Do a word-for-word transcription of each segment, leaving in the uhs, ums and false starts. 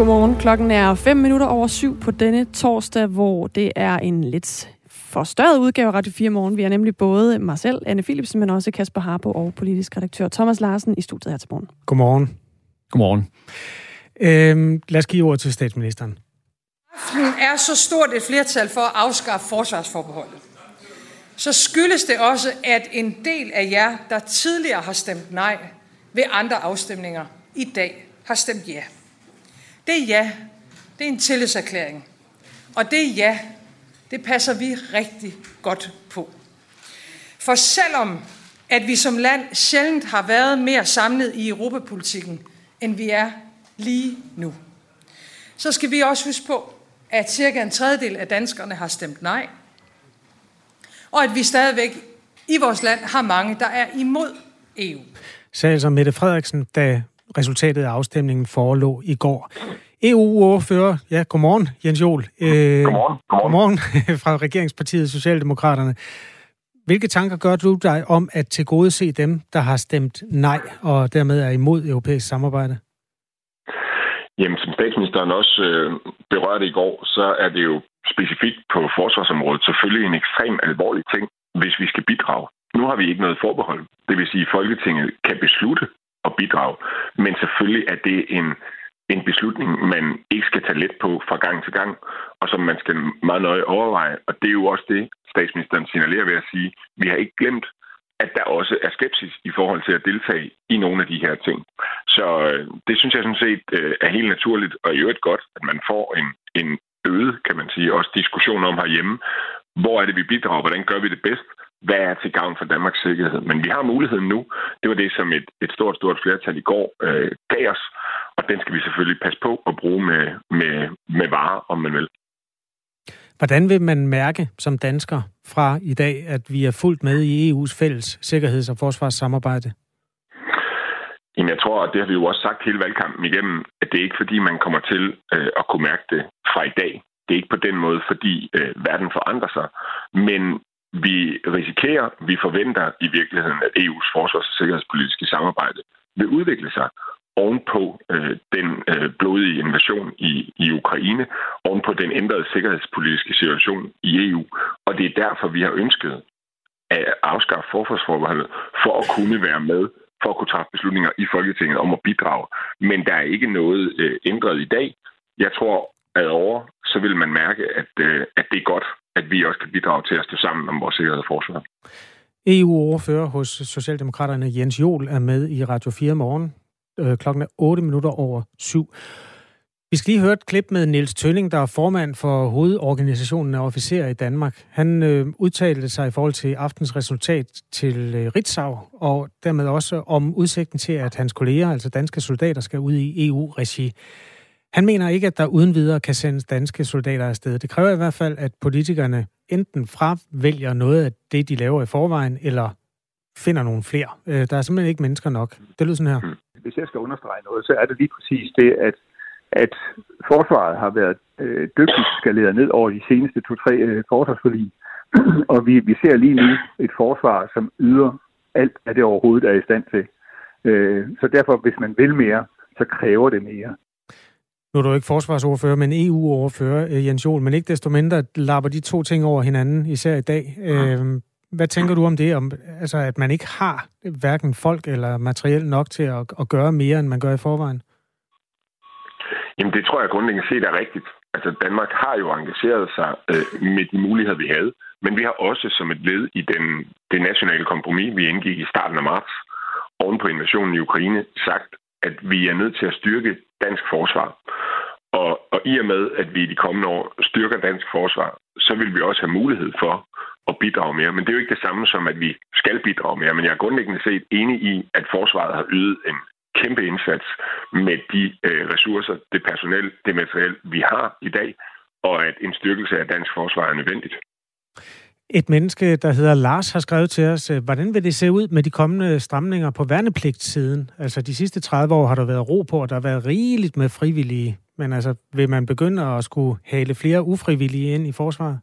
Godmorgen. Klokken er fem minutter over syv på denne torsdag, hvor det er en lidt forstørret udgave af Radio fire Morgen. Vi er nemlig både mig selv, Anne Philipsen, men også Kasper Harbo og politisk redaktør Thomas Larsen i studiet her til morgen. Godmorgen. Godmorgen. Øhm, lad os give ord til statsministeren. Aftenen er så stort et flertal for at afskaffe forsvarsforbeholdet. Så skyldes det også, at en del af jer, der tidligere har stemt nej ved andre afstemninger, i dag har stemt ja. Det ja, det er en tillidserklæring. Og det ja, det passer vi rigtig godt på. For selvom at vi som land sjældent har været mere samlet i europapolitikken, end vi er lige nu, så skal vi også huske på, at cirka en tredjedel af danskerne har stemt nej, og at vi stadigvæk i vores land har mange, der er imod E U. Sagde altså Mette Frederiksen, da resultatet af afstemningen forelå i går. E U-ordfører, ja, godmorgen, Jens Joel. Øh, godmorgen. Godmorgen fra regeringspartiet Socialdemokraterne. Hvilke tanker gør du dig om at tilgodese dem, der har stemt nej, og dermed er imod europæisk samarbejde? Jamen, som statsministeren også øh, berørte i går, så er det jo specifikt på forsvarsområdet selvfølgelig en ekstrem alvorlig ting, hvis vi skal bidrage. Nu har vi ikke noget forbehold. Det vil sige, at Folketinget kan beslutte at bidrage, men selvfølgelig er det en, en beslutning, man ikke skal tage let på fra gang til gang, og som man skal meget nøje overveje. Og det er jo også det, statsministeren signalerer ved at sige, vi har ikke glemt, at der også er skepsis i forhold til at deltage i nogle af de her ting. Så øh, det synes jeg sådan set øh, er helt naturligt, og i øvrigt godt, at man får en, en øget, kan man sige, også diskussion om herhjemme. Hvor er det, vi bidrager? Hvordan gør vi det bedst? Hvad er til gavn for Danmarks sikkerhed? Men vi har muligheden nu. Det var det, som et, et stort, stort flertal i går øh, gav os, og den skal vi selvfølgelig passe på at bruge med, med, med varer, om man vil. Hvordan vil man mærke som dansker fra i dag, at vi er fuldt med i E U's fælles sikkerheds- og forsvarssamarbejde? Jamen, jeg tror, og det har vi jo også sagt hele valgkampen igennem, at det er ikke fordi, man kommer til øh, at kunne mærke det fra i dag. Det er ikke på den måde, fordi øh, verden forandrer sig. Men vi risikerer, vi forventer i virkeligheden, at E U's forsvars- og sikkerhedspolitiske samarbejde vil udvikle sig ovenpå øh, den øh, blodige invasion i, i Ukraine, ovenpå den ændrede sikkerhedspolitiske situation i E U. Og det er derfor, vi har ønsket at afskaffe forsvarsforbeholdet, for at kunne være med, for at kunne træffe beslutninger i Folketinget om at bidrage. Men der er ikke noget øh, ændret i dag. Jeg tror, at over, så vil man mærke, at, øh, at det er godt, at vi også kan bidrage til at stå sammen om vores sikkerhed og forsvar. E U-ordfører hos Socialdemokraterne Jens Joel er med i Radio fire Morgen. Klokken er otte minutter over syv. Vi skal lige høre et klip med Niels Tønning, der er formand for hovedorganisationen af officerer i Danmark. Han øh, udtalte sig i forhold til aftens resultat til øh, Ritzau, og dermed også om udsigten til, at hans kolleger, altså danske soldater, skal ud i E U-regi. Han mener ikke, at der uden videre kan sendes danske soldater afsted. Det kræver i hvert fald, at politikerne enten fravælger noget af det, de laver i forvejen, eller finder nogle flere. Der er simpelthen ikke mennesker nok. Det lyder sådan her. Hvis jeg skal understrege noget, så er det lige præcis det, at, at forsvaret har været øh, dygtigt skaleret ned over de seneste to-tre øh, forsvarsforlig. Og vi, vi ser lige nu et forsvar, som yder alt, hvad det overhovedet er i stand til. Øh, så derfor, hvis man vil mere, så kræver det mere. Nu er du ikke forsvarsordfører, men E U-ordfører, Jens Joel, men ikke desto mindre lapper de to ting over hinanden, især i dag. Øh, Hvad tænker du om det? Om, altså, at man ikke har hverken folk eller materiel nok til at, at gøre mere, end man gør i forvejen? Jamen, det tror jeg grundlæggende set er rigtigt. Altså, Danmark har jo engageret sig øh, med de muligheder, vi havde. Men vi har også som et led i den, det nationale kompromis, vi indgik i starten af marts, oven på invasionen i Ukraine, sagt, at vi er nødt til at styrke dansk forsvar. Og, og i og med, at vi i de kommende år styrker dansk forsvar, så vil vi også have mulighed for at bidrage mere. Men det er jo ikke det samme som, at vi skal bidrage mere. Men jeg er grundlæggende set enig i, at forsvaret har ydet en kæmpe indsats med de øh, ressourcer, det personel, det materiel, vi har i dag, og at en styrkelse af dansk forsvar er nødvendigt. Et menneske, der hedder Lars, har skrevet til os, hvordan vil det se ud med de kommende stramninger på værnepligtssiden? Altså de sidste tredive år har der været ro på, og der har været rigeligt med frivillige. Men altså, vil man begynde at skulle hale flere ufrivillige ind i forsvaret?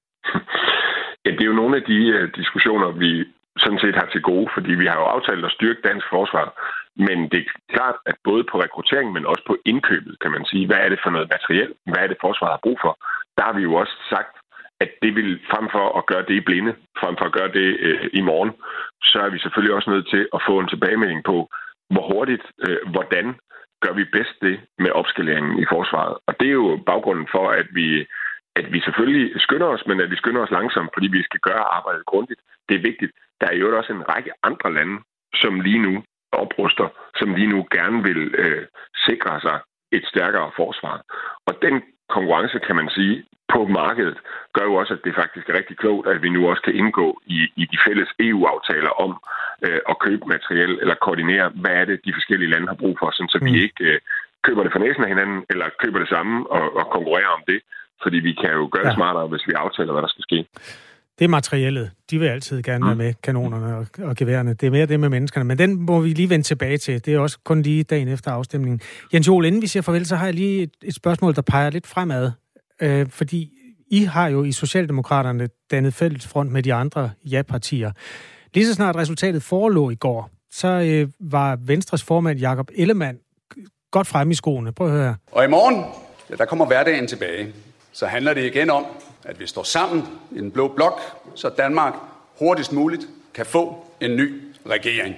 Ja, det er jo nogle af de uh, diskussioner, vi sådan set har til gode, fordi vi har jo aftalt at styrke dansk forsvar Men det er klart, at både på rekruttering, men også på indkøbet, kan man sige, hvad er det for noget materiel, hvad er det forsvaret har brug for, der har vi jo også sagt, at det vil frem for at gøre det i blinde, frem for at gøre det øh, i morgen, så er vi selvfølgelig også nødt til at få en tilbagemelding på, hvor hurtigt, øh, hvordan gør vi bedst det med opskaleringen i forsvaret. Og det er jo baggrunden for, at vi, at vi selvfølgelig skynder os, men at vi skynder os langsomt, fordi vi skal gøre arbejdet grundigt. Det er vigtigt. Der er jo også en række andre lande, som lige nu opruster, som lige nu gerne vil øh, sikre sig et stærkere forsvar. Og den konkurrence, kan man sige, på markedet, gør jo også, at det faktisk er rigtig klogt, at vi nu også kan indgå i, i de fælles E U-aftaler om øh, at købe materiel eller koordinere, hvad er det, de forskellige lande har brug for, sådan, så vi ikke øh, køber det for næsen af hinanden, eller køber det samme og, og konkurrerer om det. Fordi vi kan jo gøre det ja. smartere, hvis vi aftaler, hvad der skal ske. Det er materiellet. De vil altid gerne være med, kanonerne og, og geværerne. Det er mere det med menneskerne. Men den må vi lige vende tilbage til. Det er også kun lige dagen efter afstemningen. Jens Joel, inden vi siger farvel, så har jeg lige et, et spørgsmål, der peger lidt fremad. Øh, fordi I har jo i Socialdemokraterne dannet fælles front med de andre ja-partier. Lige så snart resultatet forelå i går, så øh, var Venstres formand Jakob Ellemann godt fremme i skoene. Prøv at høre. Og i morgen, ja, der kommer hverdagen tilbage. Så handler det igen om, at vi står sammen i den blå blok, så Danmark hurtigst muligt kan få en ny regering.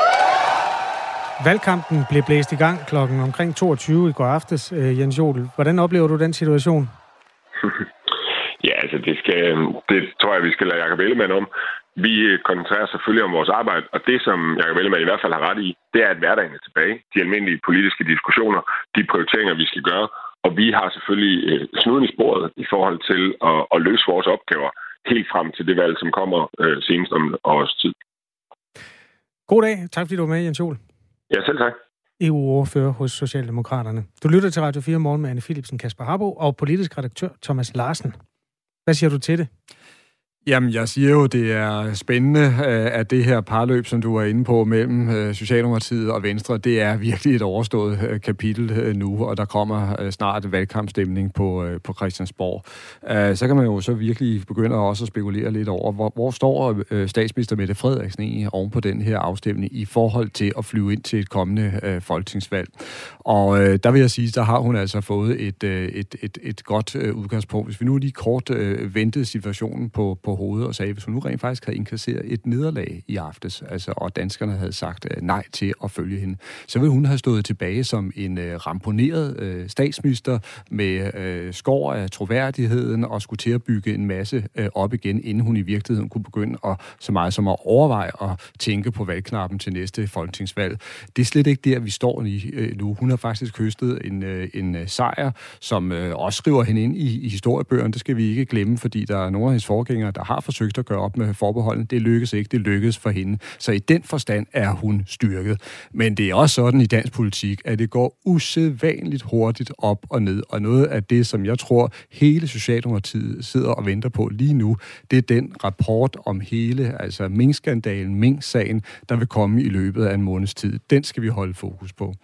Valgkampen blev blæst i gang klokken omkring toogtyve i går aftes, Jens Joel. Hvordan oplever du den situation? Ja, altså det, skal, det tror jeg, vi skal lade Jakob Ellemann om. Vi koncentrerer selvfølgelig om vores arbejde, og det, som Jakob Ellemann i hvert fald har ret i, det er, at hverdagen er tilbage. De almindelige politiske diskussioner, de prioriteringer, vi skal gøre, og vi har selvfølgelig øh, snuden i sporet i forhold til at, at løse vores opgaver helt frem til det valg, som kommer øh, senest om års tid. God dag. Tak fordi du var med, Jens Joel. Ja, selv tak. E U-ordfører hos Socialdemokraterne. Du lytter til Radio fire Morgen med Anne Philipsen, Kasper Harbo og politisk redaktør Thomas Larsen. Hvad siger du til det? Jamen, jeg siger jo, det er spændende, at det her parløb, som du er inde på, mellem Socialdemokratiet og Venstre, det er virkelig et overstået kapitel nu, og der kommer snart valgkampstemning på, på Christiansborg. Så kan man jo så virkelig begynde også at spekulere lidt over, hvor, hvor står statsminister Mette Frederiksen egentlig oven på den her afstemning i forhold til at flyve ind til et kommende folketingsvalg. Og der vil jeg sige, der har hun altså fået et, et, et, et godt udgangspunkt. Hvis vi nu lige kort ventede situationen på, på hovedet og sagde, hvis hun nu rent faktisk havde indkasseret et nederlag i aftes, altså, og danskerne havde sagt uh, nej til at følge hende, så ville hun have stået tilbage som en uh, ramponeret uh, statsminister med uh, skår af troværdigheden og skulle til at bygge en masse uh, op igen, inden hun i virkeligheden kunne begynde at, så meget som at overveje og tænke på valgknappen til næste folketingsvalg. Det er slet ikke der, vi står i uh, nu. Hun har faktisk høstet en, uh, en uh, sejr, som uh, også skriver hende ind i, i historiebøgerne. Det skal vi ikke glemme, fordi der er nogle af hendes forgængere, der har forsøgt at gøre op med forbeholden. Det lykkes ikke, det lykkes for hende. Så i den forstand er hun styrket. Men det er også sådan i dansk politik, at det går usædvanligt hurtigt op og ned. Og noget af det, som jeg tror, hele Socialdemokratiet sidder og venter på lige nu, det er den rapport om hele, altså minkskandalen, minksagen, der vil komme i løbet af en måneds tid. Den skal vi holde fokus på.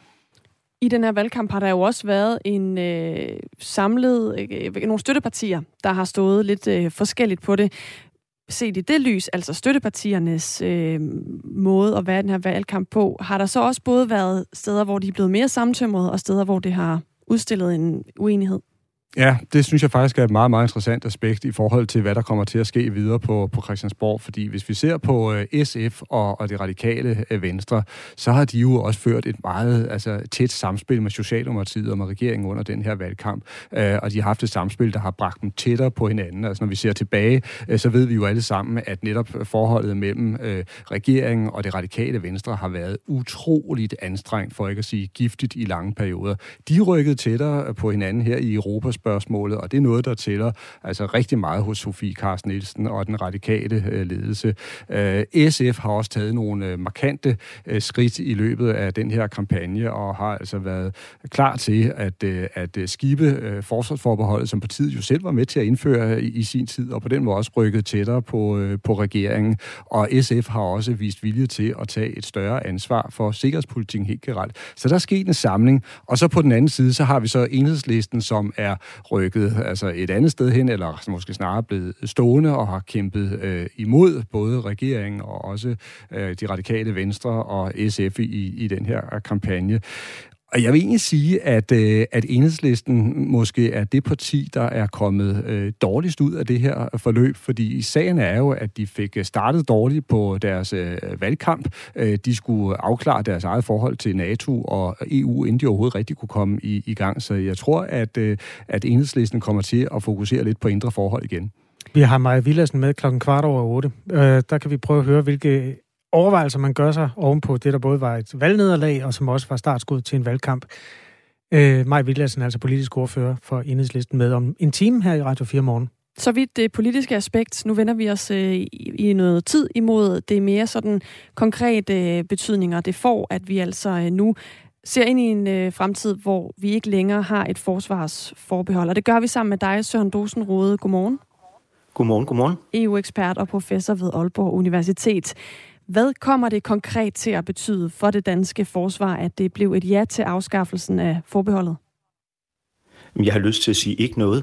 I den her valgkamp har der jo også været en øh, samlet, øh, nogle støttepartier, der har stået lidt øh, forskelligt på det. Set i det lys, altså støttepartiernes øh, måde at være den her valgkamp på, har der så også både været steder, hvor de er blevet mere sammentømret, og steder, hvor det har udstillet en uenighed? Ja, det synes jeg faktisk er et meget, meget interessant aspekt i forhold til, hvad der kommer til at ske videre på, på Christiansborg. Fordi hvis vi ser på uh, S F og, og det radikale uh, Venstre, så har de jo også ført et meget altså, tæt samspil med Socialdemokratiet og med regeringen under den her valgkamp. Uh, og de har haft et samspil, der har bragt dem tættere på hinanden. Altså når vi ser tilbage, uh, så ved vi jo alle sammen, at netop forholdet mellem uh, regeringen og det radikale Venstre har været utroligt anstrengt, for ikke at sige giftigt i lange perioder. De rykkede tættere på hinanden her i Europa spørgsmålet, og det er noget, der tæller altså rigtig meget hos Sofie Carsten Nielsen og den radikale øh, ledelse. Øh, S F har også taget nogle øh, markante øh, skridt i løbet af den her kampagne, og har altså været klar til at, øh, at skibe øh, forsvarsforbeholdet, som partiet jo selv var med til at indføre i, i sin tid, og på den måde også rykket tættere på, øh, på regeringen. Og S F har også vist vilje til at tage et større ansvar for sikkerhedspolitikken helt generelt. Så der er sket en samling, og så på den anden side, så har vi så Enhedslisten, som er rykket altså et andet sted hen, eller måske snarere blevet stående og har kæmpet øh, imod både regeringen og også øh, de radikale Venstre og S F i, i den her kampagne. Og jeg vil egentlig sige, at, øh, at Enhedslisten måske er det parti, der er kommet øh, dårligst ud af det her forløb, fordi sagen er jo, at de fik startet dårligt på deres øh, valgkamp. Øh, de skulle afklare deres eget forhold til NATO og E U, inden de overhovedet rigtig kunne komme i, i gang. Så jeg tror, at, øh, at Enhedslisten kommer til at fokusere lidt på indre forhold igen. Vi har Maja Villadsen med klokken kvart over otte. Øh, der kan vi prøve at høre, hvilke overvejelser man gør sig ovenpå det, der både var et valgnederlag, og som også var startskud til en valgkamp. Øh, Maja Villadsen, altså politisk ordfører for Enhedslisten, med om en time her i Radio fire Morgen. Så vidt det politiske aspekt, nu vender vi os øh, i, i noget tid imod det mere sådan konkrete øh, betydninger, det får, at vi altså øh, nu ser ind i en øh, fremtid, hvor vi ikke længere har et forsvarsforbehold. Og det gør vi sammen med dig, Søren Dosenrode. Godmorgen. Godmorgen, godmorgen. E U-ekspert og professor ved Aalborg Universitet. Hvad kommer det konkret til at betyde for det danske forsvar, at det blev et ja til afskaffelsen af forbeholdet? Jeg har lyst til at sige ikke noget.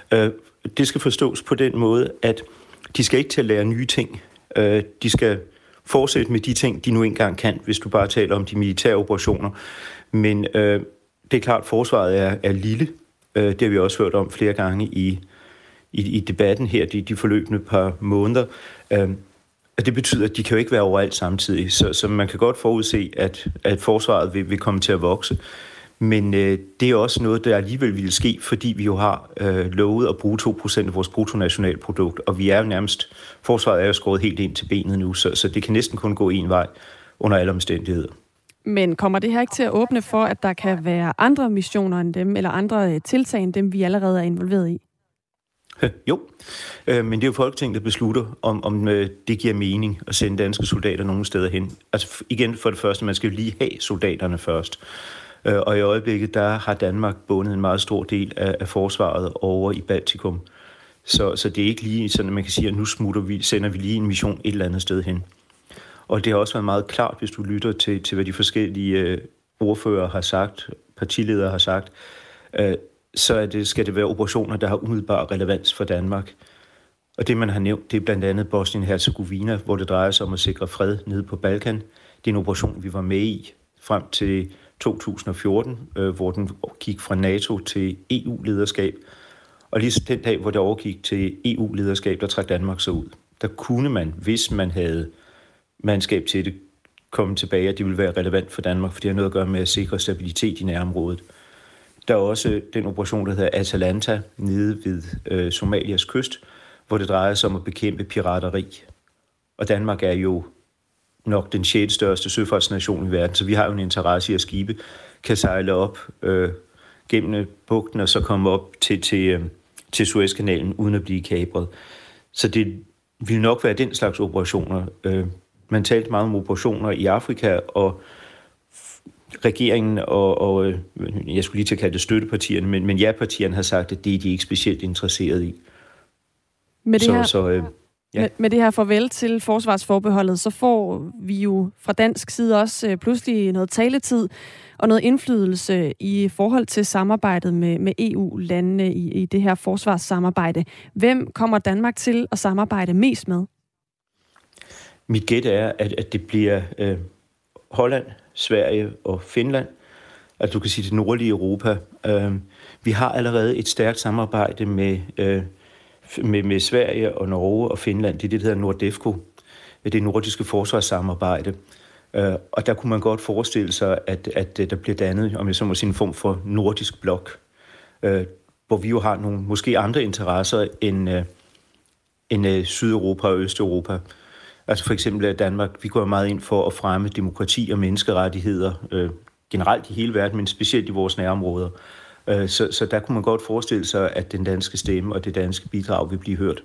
Det skal forstås på den måde, at de skal ikke til at lære nye ting. De skal fortsætte med de ting, de nu engang kan, hvis du bare taler om de militære operationer. Men det er klart, at forsvaret er, er lille. Det har vi også hørt om flere gange i, i, i debatten her, de, de forløbende par måneder. Og det betyder, at de kan jo ikke være overalt samtidig, så, så man kan godt forudse, at, at forsvaret vil, vil komme til at vokse. Men øh, det er også noget, der alligevel vil ske, fordi vi jo har øh, lovet at bruge to procent af vores bruttonationalprodukt, og vi er jo nærmest, forsvaret er jo skåret helt ind til benet nu, så, så det kan næsten kun gå en vej under alle omstændigheder. Men kommer det her ikke til at åbne for, at der kan være andre missioner end dem, eller andre tiltag end dem, vi allerede er involveret i? Jo, men det er jo Folketinget, der beslutter, om, om det giver mening at sende danske soldater nogle steder hen. Altså igen, for det første, man skal jo lige have soldaterne først. Og i øjeblikket, der har Danmark bundet en meget stor del af, af forsvaret over i Baltikum. Så, så det er ikke lige sådan, at man kan sige, at nu smutter vi, sender vi lige en mission et eller andet sted hen. Og det har også været meget klart, hvis du lytter til, til hvad de forskellige ordfører har sagt, partiledere har sagt, så er det, skal det være operationer, der har umiddelbar relevans for Danmark. Og det, man har nævnt, det er blandt andet Bosnien-Herzegovina, hvor det drejer sig om at sikre fred nede på Balkan. Det er en operation, vi var med i frem til to tusind og fjorten, øh, hvor den gik fra NATO til E U-lederskab. Og lige den dag, hvor det overgik til E U-lederskab, der trak Danmark så ud. Der kunne man, hvis man havde mandskab til det, komme tilbage, at det ville være relevant for Danmark, for det har noget at gøre med at sikre stabilitet i nærområdet. Der er også den operation, der hedder Atalanta, nede ved øh, Somalias kyst, hvor det drejer sig om at bekæmpe pirateri. Og Danmark er jo nok den sjette største søfartsnation i verden, så vi har jo en interesse i, at skibe kan sejle op øh, gennem bugten og så komme op til, til, øh, til Suezkanalen uden at blive kapret. Så det vil nok være den slags operationer. Øh, man talte meget om operationer i Afrika, og regeringen og, og jeg skulle lige til at kalde det støttepartierne, men, men ja-partierne har sagt, at det er de ikke specielt interesseret i. Med det, så, her, så, øh, ja. med, med det her farvel til forsvarsforbeholdet, så får vi jo fra dansk side også øh, pludselig noget taletid og noget indflydelse i forhold til samarbejdet med, med E U-landene i, i det her forsvarssamarbejde. Hvem kommer Danmark til at samarbejde mest med? Mit gæt er, at, at det bliver øh, Holland, Sverige og Finland. Altså du kan sige det nordlige Europa. Øh, vi har allerede et stærkt samarbejde med, øh, med, med Sverige og Norge og Finland. Det er det, der hedder NORDEFCO. Det er nordiske forsvarssamarbejde. Øh, og der kunne man godt forestille sig, at, at der bliver dannet, om jeg så må sige, en form for nordisk blok. Øh, hvor vi jo har nogle måske andre interesser end, øh, end øh, Sydeuropa og Østeuropa. Altså for eksempel at Danmark, vi går meget ind for at fremme demokrati og menneskerettigheder øh, generelt i hele verden, men specielt i vores nærområder. Øh, så, så der kunne man godt forestille sig, at den danske stemme og det danske bidrag vil blive hørt.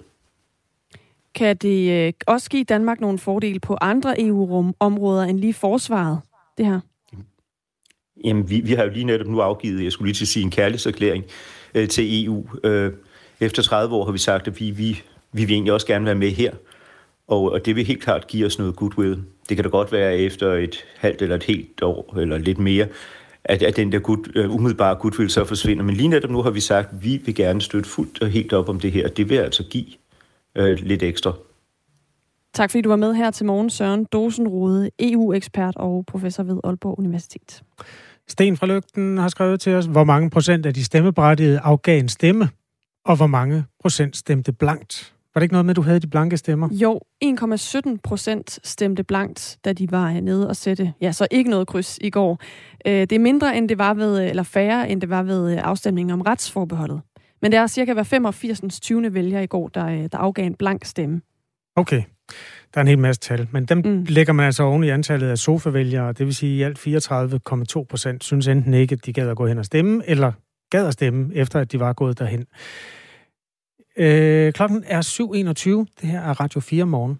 Kan det øh, også give Danmark nogle fordele på andre E U-områder end lige forsvaret, det her? Jamen, vi, vi har jo lige netop nu afgivet, jeg skulle lige til at sige, en kærlighedserklæring øh, til E U. Øh, efter tredive år har vi sagt, at vi, vi, vi vil egentlig også gerne være med her. Og, og det vil helt klart give os noget goodwill. Det kan da godt være efter et halvt eller et helt år, eller lidt mere, at, at den der good, uh, umiddelbare goodwill så forsvinder. Men lige netop nu har vi sagt, at vi vil gerne støtte fuldt og helt op om det her. Det vil altså give uh, lidt ekstra. Tak fordi du var med her til morgen, Søren Dosenrode, E U-ekspert og professor ved Aalborg Universitet. Sten fra Lygten har skrevet til os, hvor mange procent af de stemmeberettigede afgav en stemme, og hvor mange procent stemte blankt. Var det ikke noget med, at du havde de blanke stemmer? Jo, en komma sytten procent stemte blankt, da de var nede og sætte, ja, så ikke noget kryds i går. Det er mindre, end det var ved, eller færre, end det var ved afstemningen om retsforbeholdet. Men det er cirka hver femogfirs tyvende vælger i går, der, der afgav en blank stemme. Okay, der er en hel masse tal, men dem mm. lægger man altså oven i antallet af sofavælgere, det vil sige i alt fireogtredive komma to procent synes enten ikke, at de gad at gå hen og stemme, eller gad at stemme, efter at de var gået derhen. Øh, klokken er syv enogtyve. Det her er Radio fire morgen.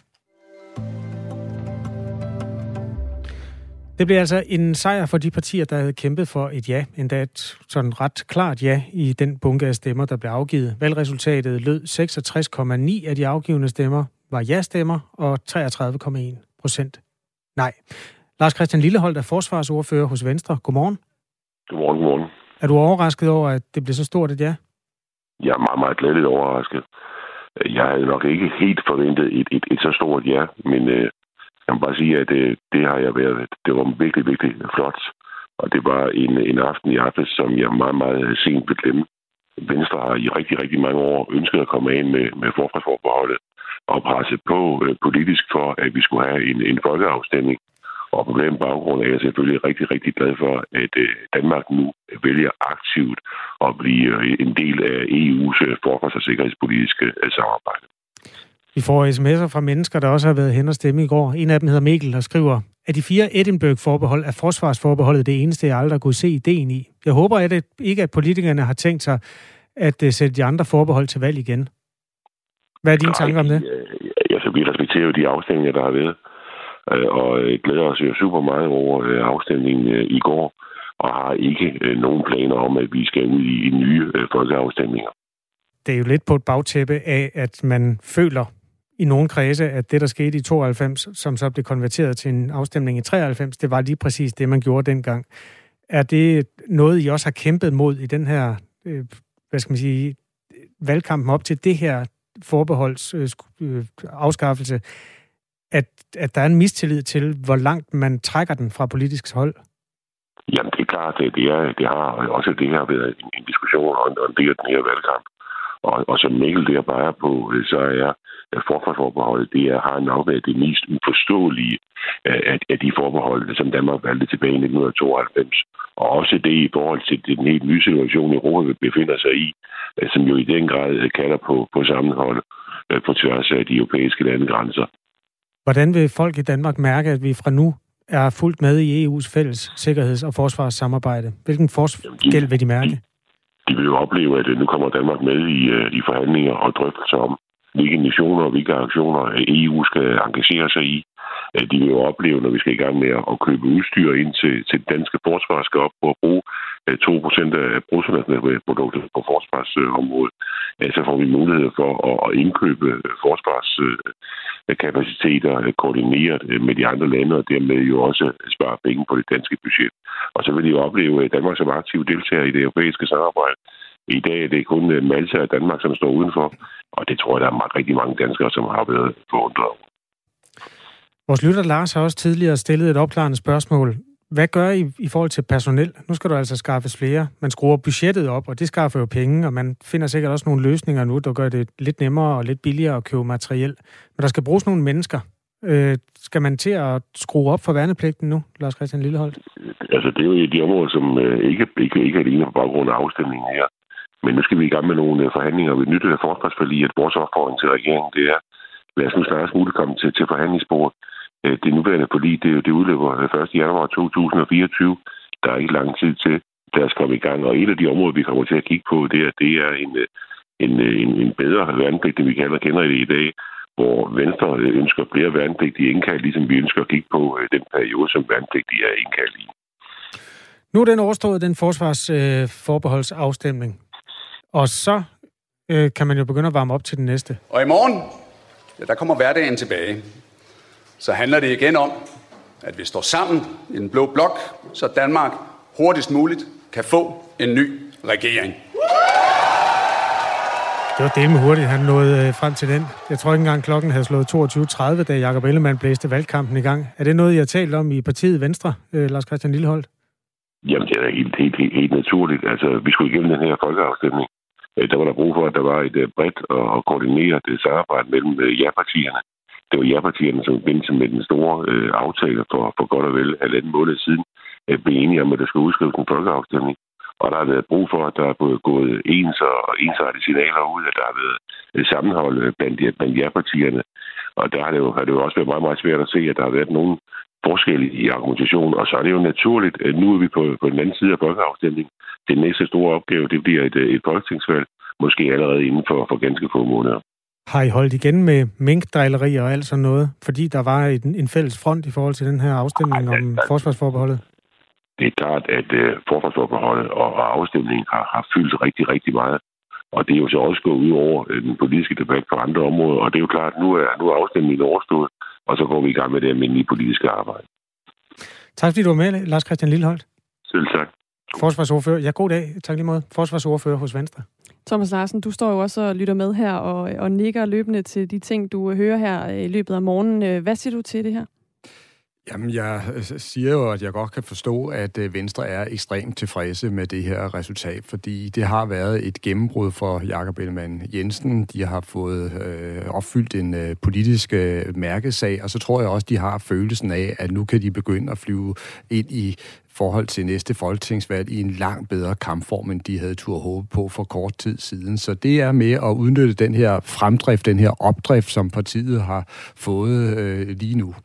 Det bliver altså en sejr for de partier, der havde kæmpet for et ja, endda et sådan ret klart ja i den bunke af stemmer, der blev afgivet. Valgresultatet lød seksogtres komma ni af de afgivne stemmer var ja-stemmer, og treogtredive komma en procent nej. Lars Christian Lilleholt er forsvarsordfører hos Venstre. Godmorgen. Godmorgen, godmorgen. Er du overrasket over, at det blev så stort et ja? Jeg er meget, meget glædeligt overrasket. Jeg havde nok ikke helt forventet et, et, et så stort ja, men øh, jeg må bare sige, at det, det har jeg været. Det var virkelig, virkelig flot. Og det var en, en aften i aften, som jeg meget, meget sent blev glemt. Venstre har i rigtig, rigtig mange år ønsket at komme ind med, med forsvarsforbeholdet og presse på øh, politisk for, at vi skulle have en, en folkeafstemning. Og på den baggrund er jeg selvfølgelig rigtig, rigtig glad for, at øh, Danmark nu vælger aktivt at blive øh, en del af E U's øh, forsvars- og sikkerhedspolitiske øh, samarbejde. Vi får sms'er fra mennesker, der også har været hen og stemme i går. En af dem hedder Mikkel og skriver, at de fire Edinburgh-forbehold er forsvarsforbeholdet det eneste, jeg aldrig kunne se ideen i. Jeg håber at det ikke, at politikerne har tænkt sig at uh, sætte de andre forbehold til valg igen. Hvad er dine Nej, tanker om det? Altså, vi respekterer jo de afstemninger, der har været, og glæder os jo super meget over afstemningen i går, og har ikke nogen planer om, at vi skal ud i nye folkeafstemninger. Det er jo lidt på et bagtæppe af, at man føler i nogle kredse, at det, der skete i tooghalvfems, som så blev konverteret til en afstemning i treoghalvfems, det var lige præcis det, man gjorde dengang. Er det noget, I også har kæmpet mod i den her, øh, hvad skal man sige, valgkampen op til det her forbeholds øh, afskaffelse, at, at der er en mistillid til, hvor langt man trækker den fra politisk hold? Jamen, det er klart, det, det, er, det har også det her været en, en diskussion om en del af den her valgkamp. Og, og som Mikkel der bare på, så er forsvarsforbeholdet, det er, har nok været det mest uforståelige af, af de forbehold, som Danmark valgte tilbage i nitten tooghalvfems. Og også det i forhold til den helt nye situation, Europa befinder sig i, som jo i den grad kalder på, på sammenhold på tværs af de europæiske landegrænser. Hvordan vil folk i Danmark mærke, at vi fra nu er fuldt med i E U's fælles sikkerheds- og forsvarssamarbejde? Hvilken forskel vil de mærke? De vil jo opleve, at nu kommer Danmark med i, i forhandlinger og drøftelser om, hvilke missioner og hvilke aktioner E U skal engagere sig i. De vil jo opleve, når vi skal i gang med at købe udstyr ind til, til det danske forsvar, skal op på at bruge to procent af bruttonationalproduktet på forsvarsområdet. Så får vi mulighed for at indkøbe forsvarskapaciteter koordineret med de andre lande, og dermed jo også spare penge på det danske budget. Og så vil de jo opleve Danmark som aktiv deltager i det europæiske samarbejde. I dag er det kun Malta og Danmark, som står udenfor, og det tror jeg, der er rigtig mange danskere, som har været forundret over. Vores lytter Lars har også tidligere stillet et opklarende spørgsmål. Hvad gør I i forhold til personel? Nu skal du altså skaffes flere. Man skruer budgettet op, og det skaffer jo penge, og man finder sikkert også nogle løsninger nu, der gør det lidt nemmere og lidt billigere at købe materiel. Men der skal bruges nogle mennesker. Øh, skal man til at skrue op for værnepligten nu, Lars Christian Lilleholt? Altså, det er jo et af de områder, som øh, ikke, ikke, ikke er alene på baggrund af afstemningen her. Men nu skal vi i gang med nogle forhandlinger ved nyt forsvarsforlig, at vores opfordring til regeringen, det er, lad os nu snarest muligt komme til, til forhandlingsbordet. Det nuværende forlig, det, det udløber første januar to tusind og fireogtyve. Der er ikke lang tid til, der skal komme i gang. Og et af de områder, vi kommer til at kigge på, det er, det er en, en, en, en bedre værnepligt, end vi kender, kender det i dag, hvor Venstre ønsker flere værnepligtige indkald, ligesom vi ønsker at kigge på den periode, som værnepligtige er indkaldt i. Nu er den overstået, den forsvarsforbeholdsafstemning. Øh, og så øh, kan man jo begynde at varme op til den næste. Og i morgen, ja, der kommer hverdagen tilbage. Så handler det igen om, at vi står sammen i den blå blok, så Danmark hurtigst muligt kan få en ny regering. Det var delt med hurtigt, han nåede frem til den. Jeg tror ikke engang klokken havde slået toogtyve tredive, da Jakob Ellemann blæste valgkampen i gang. Er det noget, I har talt om i partiet Venstre, Lars Christian Lilleholt? Jamen, det er helt, helt, helt, helt naturligt. Altså, vi skulle igennem den her folkeafstemning. Der var der brug for, at der var et bredt og koordineret samarbejde mellem ja-partierne. Det var ja-partierne, som bindte med den store øh, aftale for, for godt og vel halvanden måned siden, at blive enige om, at der skulle udskrives en folkeafstemning. Og der har været brug for, at der er både gået ens og ensartede signaler ud, at der har været sammenhold blandt, blandt ja-partierne. Og der har det, jo, har det jo også været meget, meget svært at se, at der har været nogen forskel i argumentation. Og så er det jo naturligt, at nu er vi på, på den anden side af folkeafstemningen. Den næste store opgave, det bliver et, et folketingsvalg, måske allerede inden for, for ganske få måneder. Har I holdt igen med minkdrillerier og alt sådan noget, fordi der var en, en fælles front i forhold til den her afstemning om forsvarsforbeholdet? Det er klart, at uh, forsvarsforbeholdet og, og afstemningen har, har fyldt rigtig, rigtig meget. Og det er jo så også gået ud over uh, den politiske debat på andre områder. Og det er jo klart, at nu er, nu er afstemningen overstået, og så går vi i gang med det almindelige politiske arbejde. Tak fordi du var med, Lars Christian Lilleholt. Selv tak. Forsvarsordfører. Ja, god dag. Tak lige måde. Forsvarsordfører hos Venstre. Thomas Larsen, du står jo også og lytter med her og, og nikker løbende til de ting, du hører her i løbet af morgenen. Hvad siger du til det her? Jamen, jeg siger jo, at jeg godt kan forstå, at Venstre er ekstremt tilfredse med det her resultat, fordi det har været et gennembrud for Jakob Ellemann-Jensen. De har fået øh, opfyldt en øh, politisk øh, mærkesag, og så tror jeg også, de har følelsen af, at nu kan de begynde at flyve ind i forhold til næste folketingsvalg i en langt bedre kampform, end de havde tur håbe på for kort tid siden. Så det er med at udnytte den her fremdrift, den her opdrift, som partiet har fået øh, lige nu.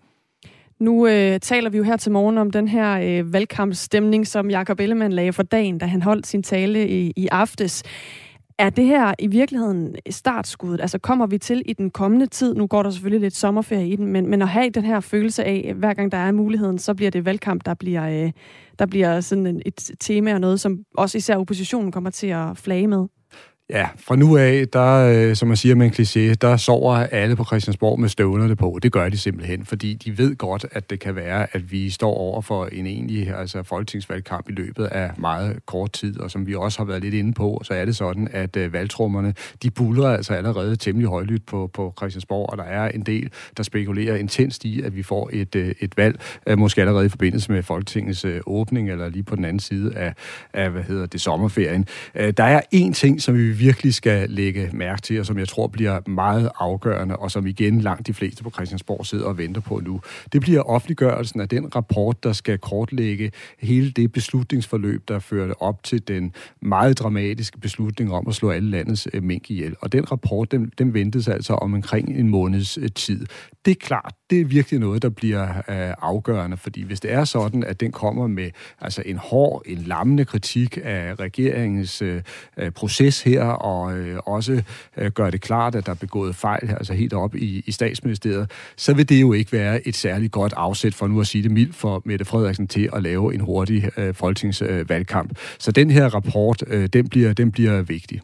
Nu øh, taler vi jo her til morgen om den her øh, valgkampsstemning, som Jakob Ellemann lagde for dagen, da han holdt sin tale i, i aftes. Er det her i virkeligheden startskuddet? Altså kommer vi til i den kommende tid, nu går der selvfølgelig lidt sommerferie i den, men, men at have den her følelse af, hver gang der er muligheden, så bliver det valgkamp, der bliver, øh, der bliver sådan en, et tema og noget, som også især oppositionen kommer til at flage med. Ja, fra nu af, der, som man siger med en kliché, der sover alle på Christiansborg med støvlerne på. Det gør de simpelthen, fordi de ved godt, at det kan være, at vi står over for en egentlig altså folketingsvalgkamp i løbet af meget kort tid, og som vi også har været lidt inde på, så er det sådan, at uh, valgtrummerne, de buldrer altså allerede temmelig højlydt på, på Christiansborg, og der er en del, der spekulerer intenst i, at vi får et, uh, et valg, uh, måske allerede i forbindelse med Folketingets uh, åbning, eller lige på den anden side af, af hvad hedder det, sommerferien. Uh, der er én ting, som vi virkelig skal lægge mærke til, og som jeg tror bliver meget afgørende, og som igen langt de fleste på Christiansborg sidder og venter på nu. Det bliver offentliggørelsen af den rapport, der skal kortlægge hele det beslutningsforløb, der førte op til den meget dramatiske beslutning om at slå alle landets mink ihjel. Og den rapport, den, den ventes altså om omkring en måneds tid. Det er klart, det er virkelig noget, der bliver øh, afgørende, fordi hvis det er sådan, at den kommer med altså en hård, en lammende kritik af regeringens øh, proces her, og øh, også øh, gør det klart, at der er begået fejl, altså helt op i, i statsministeriet, så vil det jo ikke være et særligt godt afsæt, for nu at sige det mildt, for Mette Frederiksen til at lave en hurtig øh, folketingsvalgkamp. Øh, så den her rapport, øh, den, bliver, den bliver vigtig.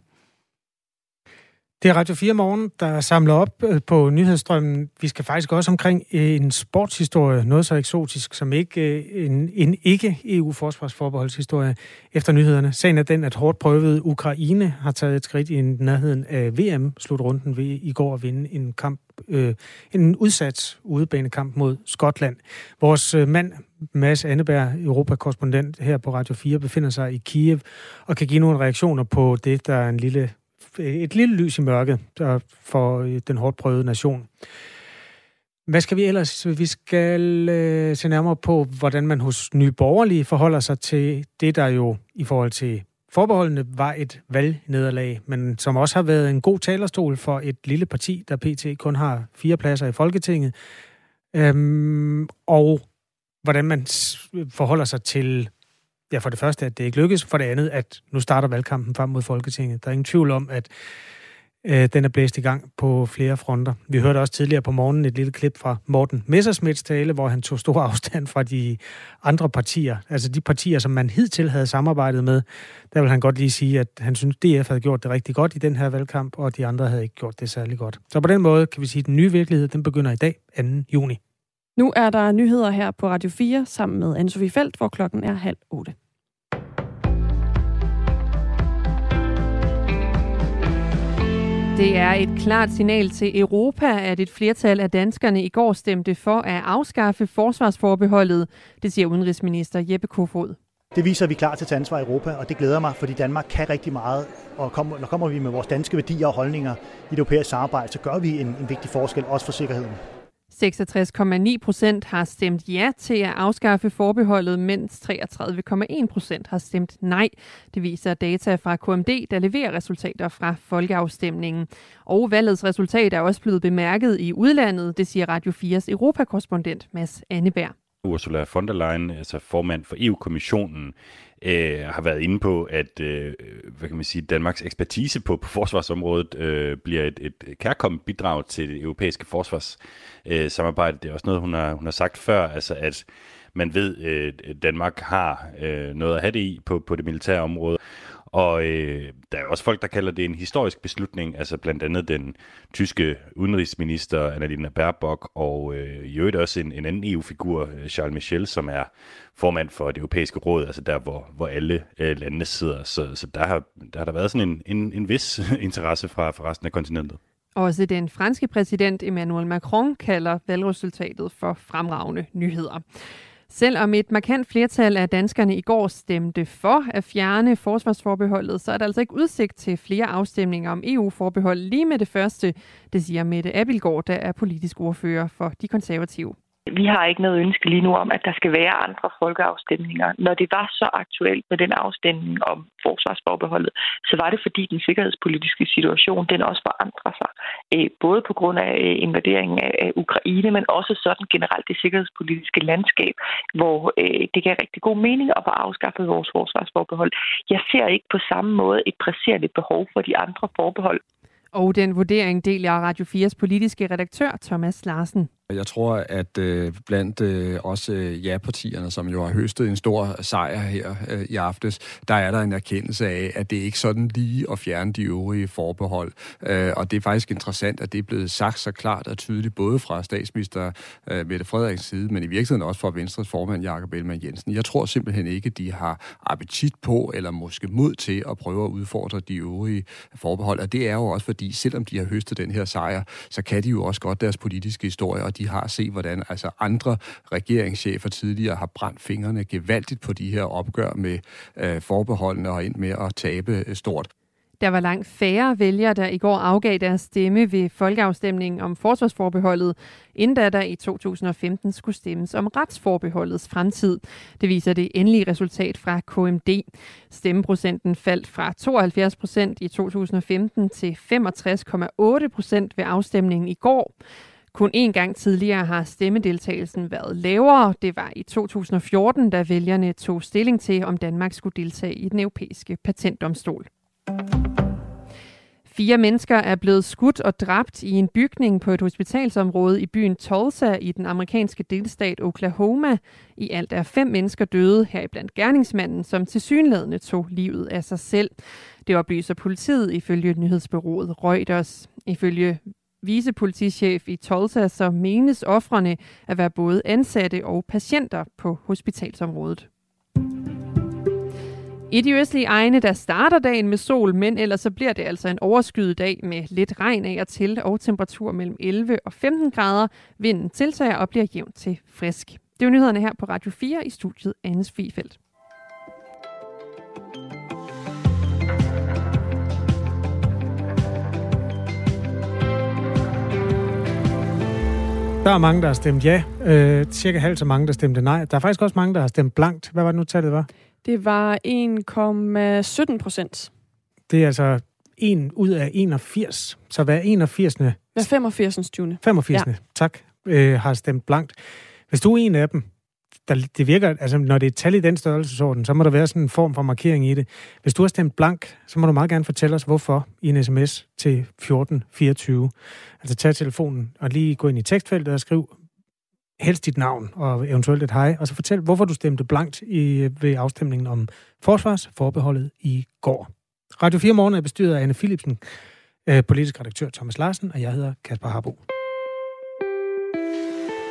Det er Radio fire Morgen, der samler op på nyhedsstrømmen. Vi skal faktisk også omkring en sportshistorie, noget så eksotisk som ikke en, en ikke-E U-forsvarsforbeholdshistorie efter nyhederne. Sagen er den, at hårdt prøvede Ukraine har taget et skridt i nærheden af V M-slutrunden ved i går at vinde en kamp, øh, en udsat udebanekamp mod Skotland. Vores mand, Mads Anneberg, europakorrespondent her på Radio fire, befinder sig i Kiev og kan give nogle reaktioner på det, der er en lille et lille lys i mørket for den hårdt prøvede nation. Hvad skal vi ellers? Vi skal øh, se nærmere på, hvordan man hos Nye Borgerlige forholder sig til det, der jo i forhold til forbeholdene var et valgnederlag, men som også har været en god talerstol for et lille parti, der pt. Kun har fire pladser i Folketinget. Øhm, og hvordan man forholder sig til ja, for det første, at det ikke lykkes. For det andet, at nu starter valgkampen frem mod Folketinget. Der er ingen tvivl om, at øh, den er blæst i gang på flere fronter. Vi hørte også tidligere på morgenen et lille klip fra Morten Messerschmidts tale, hvor han tog stor afstand fra de andre partier. Altså de partier, som man hidtil havde samarbejdet med. Der vil han godt lige sige, at han synes, D F havde gjort det rigtig godt i den her valgkamp, og de andre havde ikke gjort det særlig godt. Så på den måde kan vi sige, at den nye virkelighed, den begynder i dag, anden juni. Nu er der nyheder her på Radio fire sammen med Anne-Sophie Felt, hvor klokken er halv otte. Det er et klart signal til Europa, at et flertal af danskerne i går stemte for at afskaffe forsvarsforbeholdet, det siger udenrigsminister Jeppe Kofod. Det viser, at vi er klar til at tage ansvar i Europa, og det glæder mig, fordi Danmark kan rigtig meget. Og kommer, når kommer vi med vores danske værdier og holdninger i det europæiske samarbejde, så gør vi en, en vigtig forskel, også for sikkerheden. seksogtres komma ni procent har stemt ja til at afskaffe forbeholdet, mens treogtredive komma en procent har stemt nej. Det viser data fra K M D, der leverer resultater fra folkeafstemningen. Og valgets resultat er også blevet bemærket i udlandet, det siger Radio fires Europakorrespondent Mads Anneberg. Ursula von der Leyen, altså formand for E U-kommissionen, øh, har været inde på, at øh, hvad kan man sige, Danmarks ekspertise på, på forsvarsområdet øh, bliver et, et kærkomment bidrag til det europæiske forsvarssamarbejde. Øh, det er også noget, hun har, hun har sagt før, altså at man ved, at Danmark har øh, noget at have det i på, på det militære område. Og øh, der er også folk, der kalder det en historisk beslutning, altså blandt andet den tyske udenrigsminister Annalena Baerbock, og øh, i øvrigt også en, en anden E U-figur, Charles Michel, som er formand for det europæiske råd, altså der, hvor, hvor alle øh, landene sidder. Så, så der, har, der har der været sådan en, en, en vis interesse fra, fra resten af kontinentet. Også den franske præsident Emmanuel Macron kalder valgresultatet for fremragende nyheder. Selvom et markant flertal af danskerne i går stemte for at fjerne forsvarsforbeholdet, så er der altså ikke udsigt til flere afstemninger om E U-forbehold lige med det første, det siger Mette Abildgaard, der er politisk ordfører for De Konservative. Vi har ikke noget ønske lige nu om, at der skal være andre folkeafstemninger. Når det var så aktuelt med den afstemning om forsvarsforbeholdet, så var det fordi den sikkerhedspolitiske situation, den også forandrer sig. Både på grund af invaderingen af Ukraine, men også sådan generelt det sikkerhedspolitiske landskab, hvor det gav rigtig god mening at få afskaffet vores forsvarsforbehold. Jeg ser ikke på samme måde et presserende behov for de andre forbehold. Og den vurdering deler Radio fires politiske redaktør Thomas Larsen. Jeg tror, at øh, blandt øh, også øh, ja-partierne, som jo har høstet en stor sejr her øh, i aftes, der er der en erkendelse af, at det ikke sådan lige at fjerne de øvrige forbehold. Øh, og det er faktisk interessant, at det er blevet sagt så klart og tydeligt, både fra statsminister øh, Mette Frederiksens side, men i virkeligheden også fra Venstres formand Jakob Ellemann-Jensen. Jeg tror simpelthen ikke, at de har appetit på, eller måske mod til at prøve at udfordre de øvrige forbehold. Og det er jo også fordi, selvom de har høstet den her sejr, så kan de jo også godt deres politiske historie, og de har set, hvordan altså andre regeringschefer tidligere har brændt fingrene gevaldigt på de her opgør med øh, forbeholdene og ind med at tabe stort. Der var langt færre vælgere, der i går afgav deres stemme ved folkeafstemningen om forsvarsforbeholdet, inden da der i to tusind og femten skulle stemmes om retsforbeholdets fremtid. Det viser det endelige resultat fra K M D. Stemmeprocenten faldt fra tooghalvfjerds procent i to tusind og femten til femogtres komma otte procent ved afstemningen i går. Kun én gang tidligere har stemmedeltagelsen været lavere. Det var i to tusind og fjorten, da vælgerne tog stilling til, om Danmark skulle deltage i den europæiske patentdomstol. Fire mennesker er blevet skudt og dræbt i en bygning på et hospitalsområde i byen Tulsa i den amerikanske delstat Oklahoma. I alt er fem mennesker døde, heriblandt gerningsmanden, som tilsyneladende tog livet af sig selv. Det oplyser politiet ifølge nyhedsbureauet Reuters. Ifølge vicepolitichef i Tulsa, så menes ofrene at være både ansatte og patienter på hospitalsområdet. I de østlige egne, der starter dagen med sol, men ellers så bliver det altså en overskyet dag med lidt regn af og til og temperatur mellem elleve og femten grader. Vinden tiltager og bliver jævnt til frisk. Det er nyhederne her på Radio fire i studiet Annes Fifeldt. Der er mange, der har stemt ja. Øh, cirka halvt så mange, der stemte nej. Der er faktisk også mange, der har stemt blankt. Hvad var det nu, tallet var? Det var en komma sytten procent. Det er altså en ud af enogfirs. Så hver enogfirsende... Hver femogfirsende tyvende femogfirsende Ja. Tak, øh, har stemt blankt. Hvis du er en af dem, der, det virker, altså når det er et tal i den størrelsesorden, så må der være sådan en form for markering i det. Hvis du har stemt blank, så må du meget gerne fortælle os, hvorfor i en sms til fjorten fireogtyve. Altså tag telefonen og lige gå ind i tekstfeltet og skriv helst dit navn og eventuelt et hej, og så fortæl, hvorfor du stemte blankt i, ved afstemningen om forsvarsforbeholdet i går. Radio fire Morgen er bestyret af Anne Philipsen, politisk redaktør Thomas Larsen, og jeg hedder Kasper Harbo.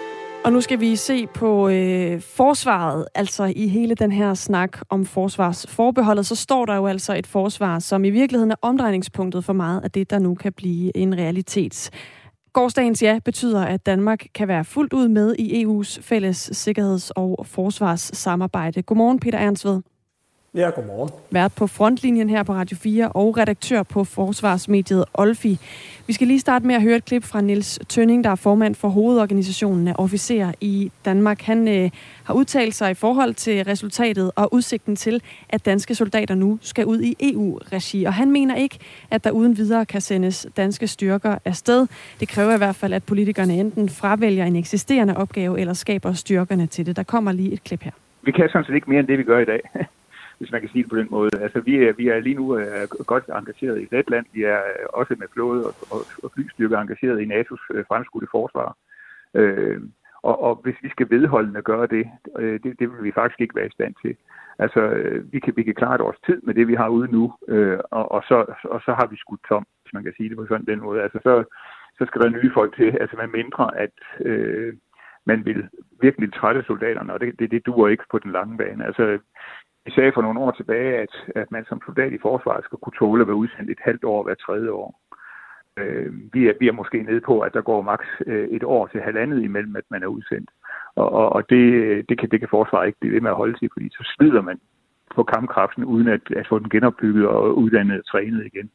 Og nu skal vi se på øh, forsvaret, altså i hele den her snak om forsvarsforbeholdet, så står der jo altså et forsvar, som i virkeligheden er omdrejningspunktet for meget af det, der nu kan blive en realitet. Gårsdagens ja betyder, at Danmark kan være fuldt ud med i E U's fælles sikkerheds- og forsvarssamarbejde. Godmorgen, Peter Ernstved. Ja, godmorgen. Vært på frontlinjen her på Radio fire og redaktør på forsvarsmediet Olfi. Vi skal lige starte med at høre et klip fra Niels Tønning, der er formand for hovedorganisationen af officerer i Danmark. Han øh, har udtalt sig i forhold til resultatet og udsigten til, at danske soldater nu skal ud i E U-regi. Og han mener ikke, at der uden videre kan sendes danske styrker afsted. Det kræver i hvert fald, at politikerne enten fravælger en eksisterende opgave eller skaber styrkerne til det. Der kommer lige et klip her. Vi kan sådan set ikke mere end det, vi gør i dag. Hvis man kan sige det på den måde. Altså, vi er, vi er lige nu uh, godt engageret i Letland. Vi er uh, også med flåde og, og, og flystyrker engageret i N A T O's uh, fremskudte forsvar. Uh, og, og hvis vi skal vedholdende gøre det, uh, det, det vil vi faktisk ikke være i stand til. Altså, uh, vi, kan, vi kan klare et års tid med det, vi har ude nu, uh, og, og, så, og så har vi skudt tom, hvis man kan sige det på sådan den måde. Altså, så, så skal der nye folk til, altså med mindre, at uh, man vil virkelig trætte soldaterne, og det, det, det duer ikke på den lange bane. Altså, vi sagde for nogle år tilbage, at, at man som soldat i forsvaret skal kunne tåle at være udsendt et halvt år hver tredje år. Øh, vi, er, vi er måske nede på, at der går maks øh, et år til halvandet imellem, at man er udsendt. Og, og, og det, det, kan, det kan forsvaret ikke blive ved med at holde sig, fordi så slider man på kampkraften, uden at, at få den genopbygget og uddannet og trænet igen.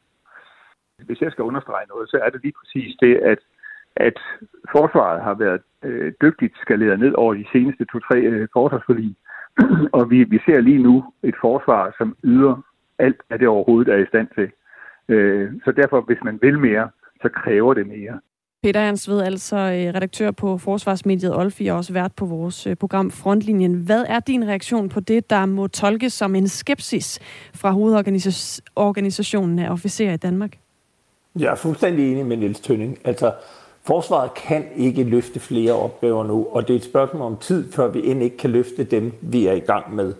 Hvis jeg skal understrege noget, så er det lige præcis det, at, at forsvaret har været øh, dygtigt skaleret ned over de seneste to-tre øh, forsvarsforlig. Og vi, vi ser lige nu et forsvar, som yder alt, hvad det overhovedet er i stand til. Øh, så derfor, hvis man vil mere, så kræver det mere. Peter Ernstved, altså redaktør på forsvarsmediet Olfi, og også vært på vores program Frontlinjen. Hvad er din reaktion på det, der må tolkes som en skepsis fra hovedorganisationen af officerer i Danmark? Jeg er fuldstændig enig med Niels Tønning. Altså, forsvaret kan ikke løfte flere opgaver nu, og det er et spørgsmål om tid, før vi end ikke kan løfte dem, vi er i gang med.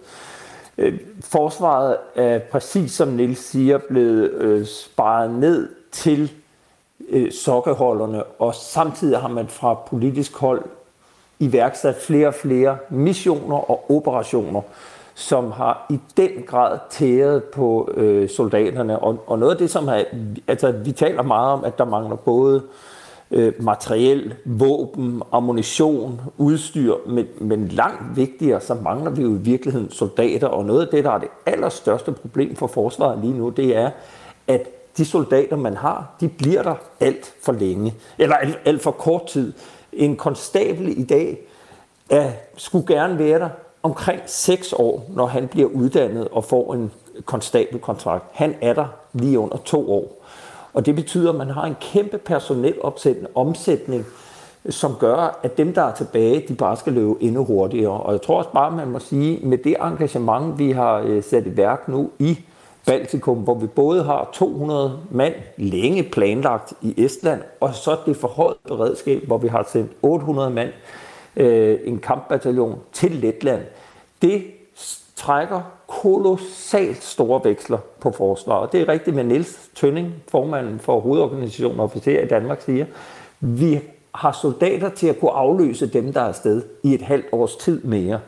Forsvaret er præcis som Niels siger blevet sparet ned til sokkeholderne, og samtidig har man fra politisk hold iværksat flere og flere missioner og operationer, som har i den grad tæret på øh, soldaterne. Og, og noget af det, som er, altså vi taler meget om, at der mangler både øh, materiel, våben, ammunition, udstyr, men, men langt vigtigere, så mangler vi jo i virkeligheden soldater. Og noget af det, der er det allerstørste problem for forsvaret lige nu, det er, at de soldater, man har, de bliver der alt for længe, eller alt, alt for kort tid. En konstabel i dag er, skulle gerne være der omkring seks år, når han bliver uddannet og får en konstabelkontrakt. Han er der lige under to år. Og det betyder, at man har en kæmpe personelopsætning, omsætning, som gør, at dem, der er tilbage, de bare skal løbe endnu hurtigere. Og jeg tror også bare, man må sige, med det engagement, vi har sat i værk nu i Baltikum, hvor vi både har to hundrede mand længe planlagt i Estland, og så det forhøjet beredskab, hvor vi har sendt otte hundrede mand, øh, en kampbataljon til Letland. Det trækker kolossalt store veksler på forsvaret. Det er rigtigt med Niels Tønning, formanden for hovedorganisationen og officerer i Danmark, siger, vi har soldater til at kunne afløse dem, der er afsted i et halvt års tid mere.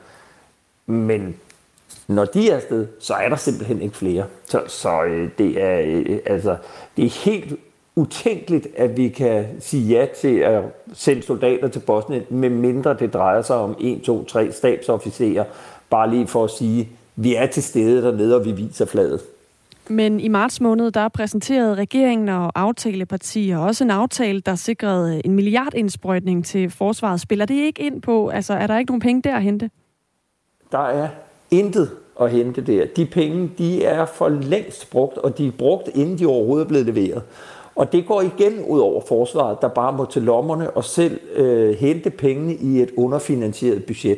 Men når de er afsted, så er der simpelthen ikke flere. Så, så øh, det, er, øh, altså, det er helt utænkeligt, at vi kan sige ja til at sende soldater til Bosnien, medmindre det drejer sig om en, to, tre stabsofficerer, bare lige for at sige, vi er til stede dernede, og vi viser flaget. Men i marts måned, der præsenterede regeringen og aftalepartier også en aftale, der sikrede en milliardindsprøjtning til forsvaret. Spiller det ikke ind på? Altså, er der ikke nogen penge der at hente? Der er intet at hente der. De penge, de er for længst brugt, og de er brugt, inden de overhovedet er blevet leveret. Og det går igen ud over forsvaret, der bare må til lommerne og selv øh, hente pengene i et underfinansieret budget.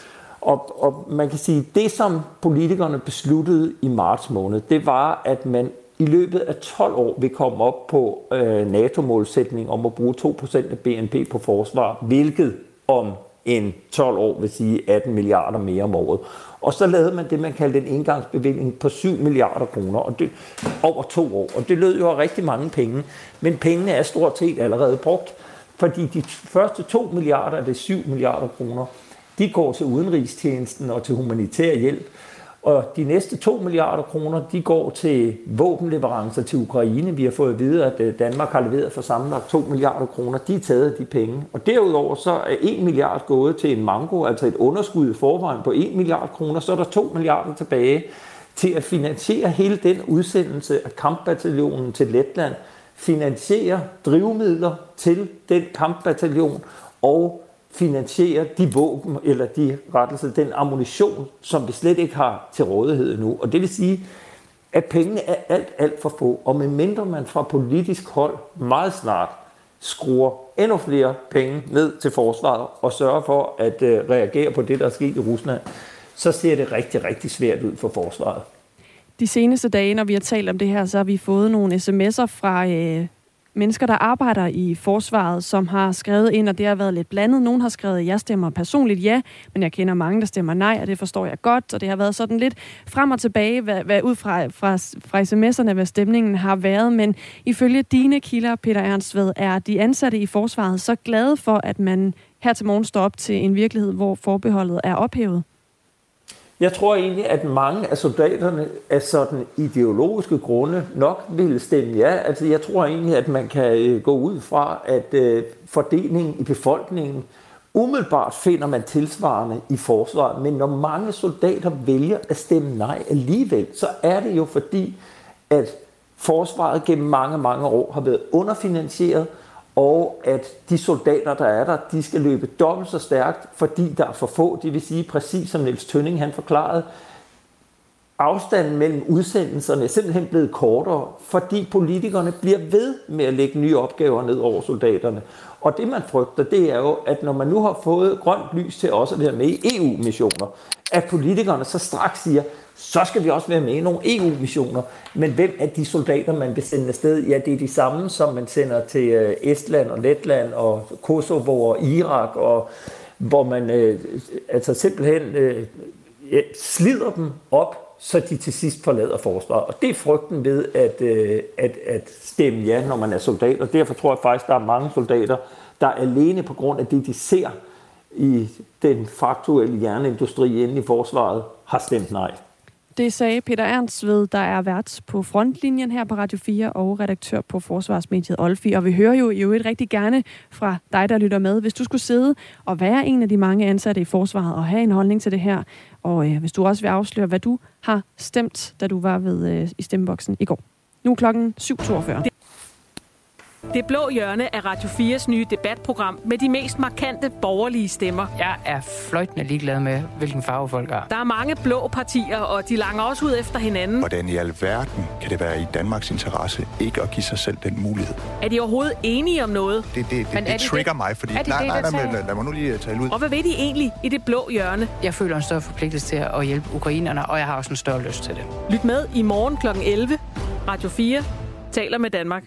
Og, og man kan sige, det som politikerne besluttede i marts måned, det var, at man i løbet af tolv år vil komme op på øh, NATO-målsætning om at bruge to procent af B N P på forsvar, hvilket om en tolv år vil sige atten milliarder mere om året. Og så lavede man det, man kaldte en engangsbevilling på syv milliarder kroner og det, over to år. Og det lød jo af rigtig mange penge, men pengene er stort set allerede brugt. Fordi de første to milliarder, det er syv milliarder kroner, de går til udenrigstjenesten og til humanitær hjælp. Og de næste to milliarder kroner, de går til våbenleverancer til Ukraine. Vi har fået at vide, at Danmark har leveret for sammenlagt to milliarder kroner. De er taget af de penge. Og derudover så er en milliard gået til en mango, altså et underskud i forvejen på en milliard kroner. Så er der to milliarder tilbage til at finansiere hele den udsendelse af kampbataljonen til Letland. Finansiere drivmidler til den kampbataljon og finansiere de våben, eller de rettelser, den ammunition, som vi slet ikke har til rådighed nu. Og det vil sige, at pengene er alt, alt for få. Og medmindre man fra politisk hold meget snart skruer endnu flere penge ned til forsvaret og sørger for at uh, reagere på det, der er sket i Rusland, så ser det rigtig, rigtig svært ud for forsvaret. De seneste dage, når vi har talt om det her, så har vi fået nogle sms'er fra øh, mennesker, der arbejder i forsvaret, som har skrevet ind, og det har været lidt blandet. Nogle har skrevet, jeg stemmer personligt ja, men jeg kender mange, der stemmer nej, og det forstår jeg godt, og det har været sådan lidt frem og tilbage, hvad, hvad, ud fra, fra, fra sms'erne, hvad stemningen har været. Men ifølge dine kilder, Peter Ernstved, er de ansatte i forsvaret så glade for, at man her til morgen står op til en virkelighed, hvor forbeholdet er ophævet? Jeg tror egentlig, at mange af soldaterne af sådan ideologiske grunde nok vil stemme ja. Altså, jeg tror egentlig, at man kan øh, gå ud fra, at øh, fordelingen i befolkningen umiddelbart finder man tilsvarende i forsvaret. Men når mange soldater vælger at stemme nej alligevel, så er det jo fordi, at forsvaret gennem mange, mange år har været underfinansieret, og at de soldater, der er der, de skal løbe dobbelt så stærkt, fordi der er for få. Det vil sige, præcis som Niels Tønning han forklarede, afstanden mellem udsendelserne er simpelthen blevet kortere, fordi politikerne bliver ved med at lægge nye opgaver ned over soldaterne. Og det, man frygter, det er jo, at når man nu har fået grønt lys til også at være med i E U-missioner, at politikerne så straks siger, så skal vi også være med i nogle E U-missioner. Men hvem er de soldater, man vil sende afsted? Ja, det er de samme, som man sender til Estland og Letland og Kosovo og Irak, og hvor man øh, altså simpelthen øh, slider dem op, så de til sidst forlader forsvaret. Og det er frygten ved at, øh, at, at stemme ja, når man er soldat. Og derfor tror jeg faktisk, der er mange soldater, der alene på grund af det, de ser i den faktuelle jernindustri inde i forsvaret, har stemt nej. Det sagde Peter Ernstved, der er vært på Frontlinjen her på Radio fire og redaktør på forsvarsmediet Olfi. Og vi hører jo i øvrigt rigtig gerne fra dig, der lytter med, hvis du skulle sidde og være en af de mange ansatte i forsvaret og have en holdning til det her. Og øh, hvis du også vil afsløre, hvad du har stemt, da du var ved øh, i stemmeboksen i går. Nu er klokken syv toogfyrre. Det blå hjørne er Radio fires nye debatprogram med de mest markante borgerlige stemmer. Jeg er fløjtende ligeglad med, hvilken farve folk har. Der er mange blå partier, og de langer også ud efter hinanden. Hvordan i alverden kan det være i Danmarks interesse ikke at give sig selv den mulighed? Er de overhovedet enige om noget? Det, det, det, det de trigger det? mig, fordi... De nej, det, nej, nej, lad, lad mig nu lige tale ud. Og hvad ved de egentlig i det blå hjørne? Jeg føler en større forpligtelse til at hjælpe ukrainerne, og jeg har også en større lyst til det. Lyt med i morgen klokken elleve. Radio fire taler med Danmark.